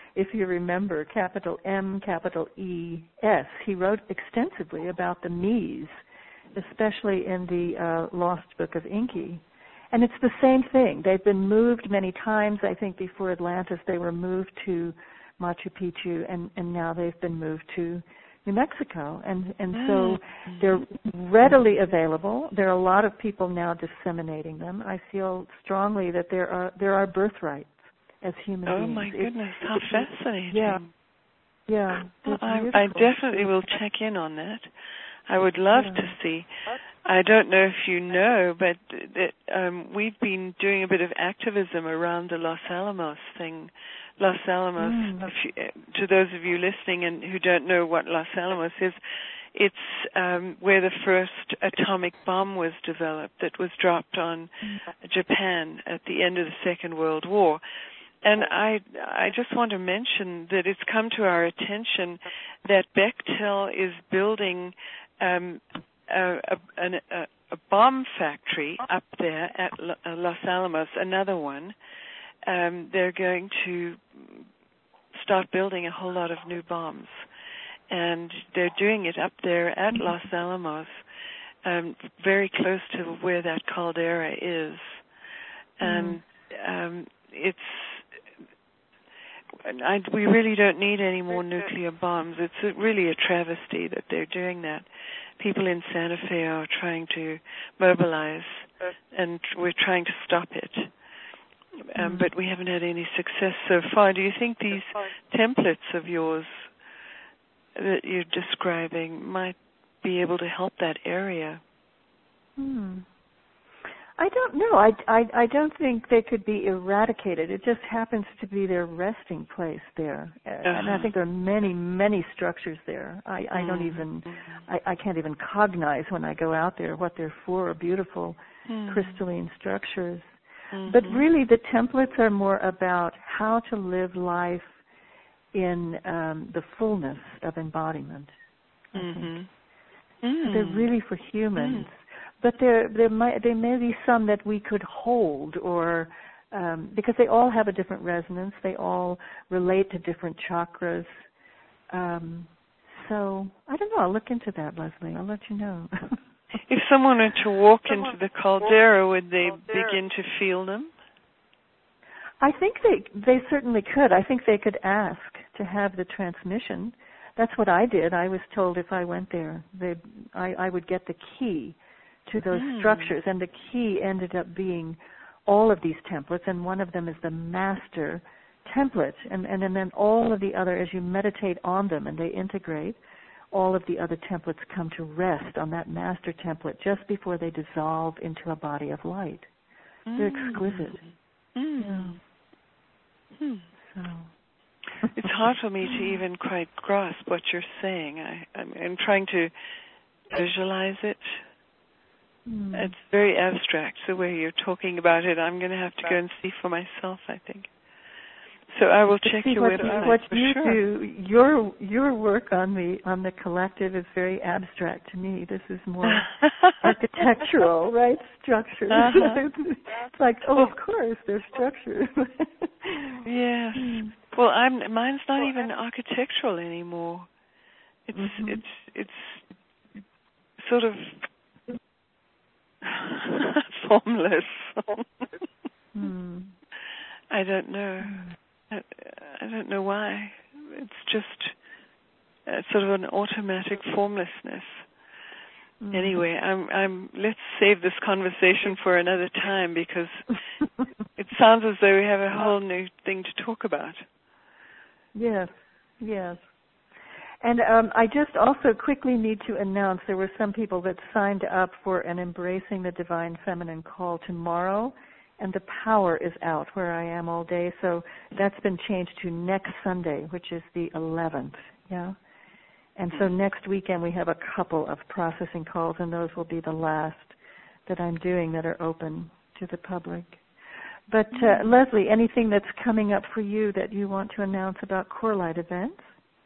if you remember, capital M, capital E, S. He wrote extensively about the Mies, especially in the uh, Lost Book of Enki. And it's the same thing. They've been moved many times. I think before Atlantis they were moved to Machu Picchu, and, and now they've been moved to New Mexico. And, and so they're readily available. There are a lot of people now disseminating them. I feel strongly that there are there are birthrights as human oh, beings. Oh, my goodness, it, how it, fascinating. Yeah. Yeah. Well, I, I definitely will check in on that. I would love yeah. to see. I don't know if you know, but that, um, we've been doing a bit of activism around the Los Alamos thing. Los Alamos, mm. if you, to those of you listening and who don't know what Los Alamos is, it's um, where the first atomic bomb was developed that was dropped on Japan at the end of the Second World War. And I I just want to mention that it's come to our attention that Bechtel is building um, a, a, a, a bomb factory up there at Los Alamos, another one. Um, they're going to start building a whole lot of new bombs. And they're doing it up there at Los Alamos, um, very close to where that caldera is. And um, it's... I, we really don't need any more nuclear bombs. It's a, really a travesty that they're doing that. People in Santa Fe are trying to mobilize, and we're trying to stop it. Um, but we haven't had any success so far. Do you think these templates of yours that you're describing might be able to help that area? Hmm. I don't know. I, I, I don't think they could be eradicated. It just happens to be their resting place there. Uh-huh. And I think there are many, many structures there. I, I don't even, I, I can't even cognize when I go out there what they're for, beautiful mm. crystalline structures. Mm-hmm. But really the templates are more about how to live life in um, the fullness of embodiment, I mm-hmm. think. Mm. So they're really for humans. Mm. But there, there might, there may be some that we could hold, or um, because they all have a different resonance, they all relate to different chakras. Um, so I don't know. I'll look into that, Leslie. I'll let you know. If someone were to walk into the caldera, would they begin to feel them? I think they they certainly could. I think they could ask to have the transmission. That's what I did. I was told if I went there, they I, I would get the key to those mm. structures, and the key ended up being all of these templates, and one of them is the master template, and, and, and then all of the other, as you meditate on them and they integrate, all of the other templates come to rest on that master template just before they dissolve into a body of light. Mm. They're exquisite. Mm. Yeah. Mm. So. It's hard for me to even quite grasp what you're saying. I, I'm, I'm trying to visualize it. Mm. It's very abstract, the way you're talking about it. I'm going to have to go and see for myself, I think. So I will check see, your what, website what for you sure. do, your your work on the on the collective is very abstract to me. This is more architectural, right? Structures. Uh-huh. It's like, oh, of course, there's structures. Yes. Well, I'm mine's not even architectural anymore. It's mm-hmm. it's it's sort of formless. mm. I don't know. I, I don't know why. It's just uh, sort of an automatic formlessness. Mm. Anyway, I'm, I'm. Let's save this conversation for another time, because it sounds as though we have a whole new thing to talk about. Yes, yes. And um, I just also quickly need to announce there were some people that signed up for an Embracing the Divine Feminine call tomorrow, and the power is out where I am all day, so that's been changed to next Sunday, which is the eleventh, yeah? And so next weekend we have a couple of processing calls, and those will be the last that I'm doing that are open to the public. But uh, Leslie, anything that's coming up for you that you want to announce about Core Light events?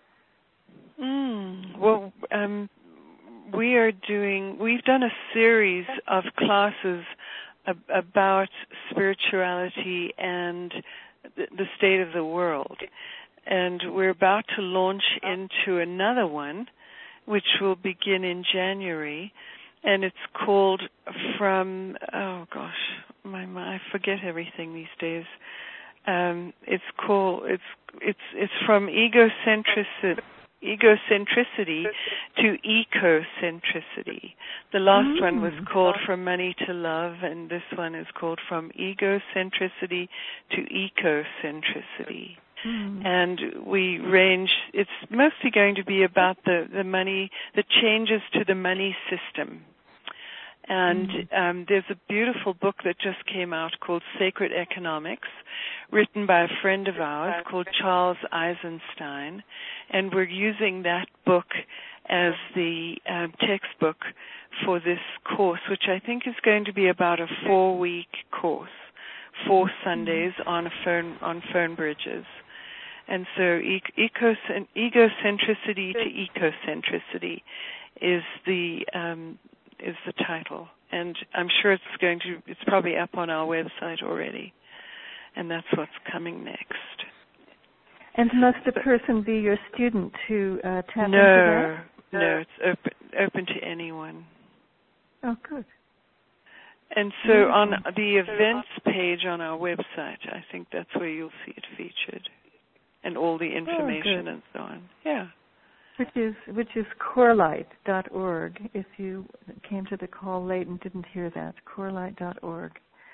Mm, well, um, we are doing, we've done a series of classes ab- about spirituality and the, the state of the world. and we're about to launch into another one, which will begin in January, and it's called From, oh gosh, my, my I forget everything these days. Um, it's called, it's, it's, it's from egocentricity, egocentricity to ecocentricity. The last mm. one was called From Money to Love, and this one is called From Egocentricity to Ecocentricity. Mm. And we range, it's mostly going to be about the, the money, the changes to the money system. And mm. um, there's a beautiful book that just came out called Sacred Economics, written by a friend of ours called Charles Eisenstein. And we're using that book as the um, textbook for this course, which I think is going to be about a four-week course, four Sundays on a phone on phone bridges. And so eco, egocentricity to ecocentricity is the um, is the title, and I'm sure it's going to it's probably up on our website already, and that's what's coming next. And must a person be your student to uh, tap no, into that? No, it's open open to anyone. Oh, good. And so mm-hmm. on the events page on our website, I think that's where you'll see it featured, and all the information oh, and so on. Yeah. Which is which is corelight dot org. If you came to the call late and didn't hear that, corelight dot org.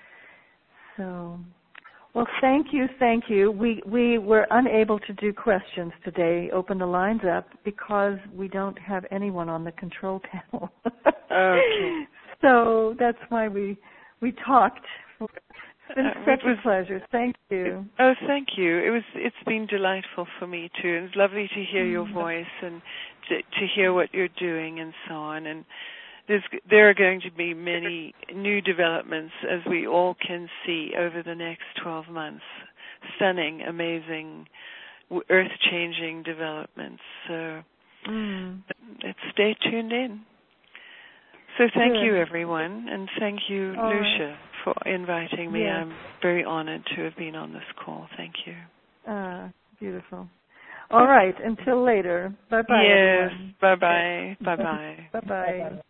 So, well, thank you, thank you. We we were unable to do questions today, open the lines up, because we don't have anyone on the control panel. Okay. So that's why we we talked. It's been uh, such it was, a pleasure. Thank you. Oh, thank you. It was. It's been delightful for me too. It was lovely to hear your voice and to, to hear what you're doing and so on. And there's, there are going to be many new developments, as we all can see, over the next twelve months. Stunning, amazing, earth-changing developments. So mm. let's stay tuned in. So thank Good. you, everyone, and thank you, all Lucia, right. for inviting me. Yes. I'm very honored to have been on this call. Thank you. Ah, beautiful. All right, until later. Bye-bye, Yes, everyone. bye-bye, bye-bye. Bye-bye.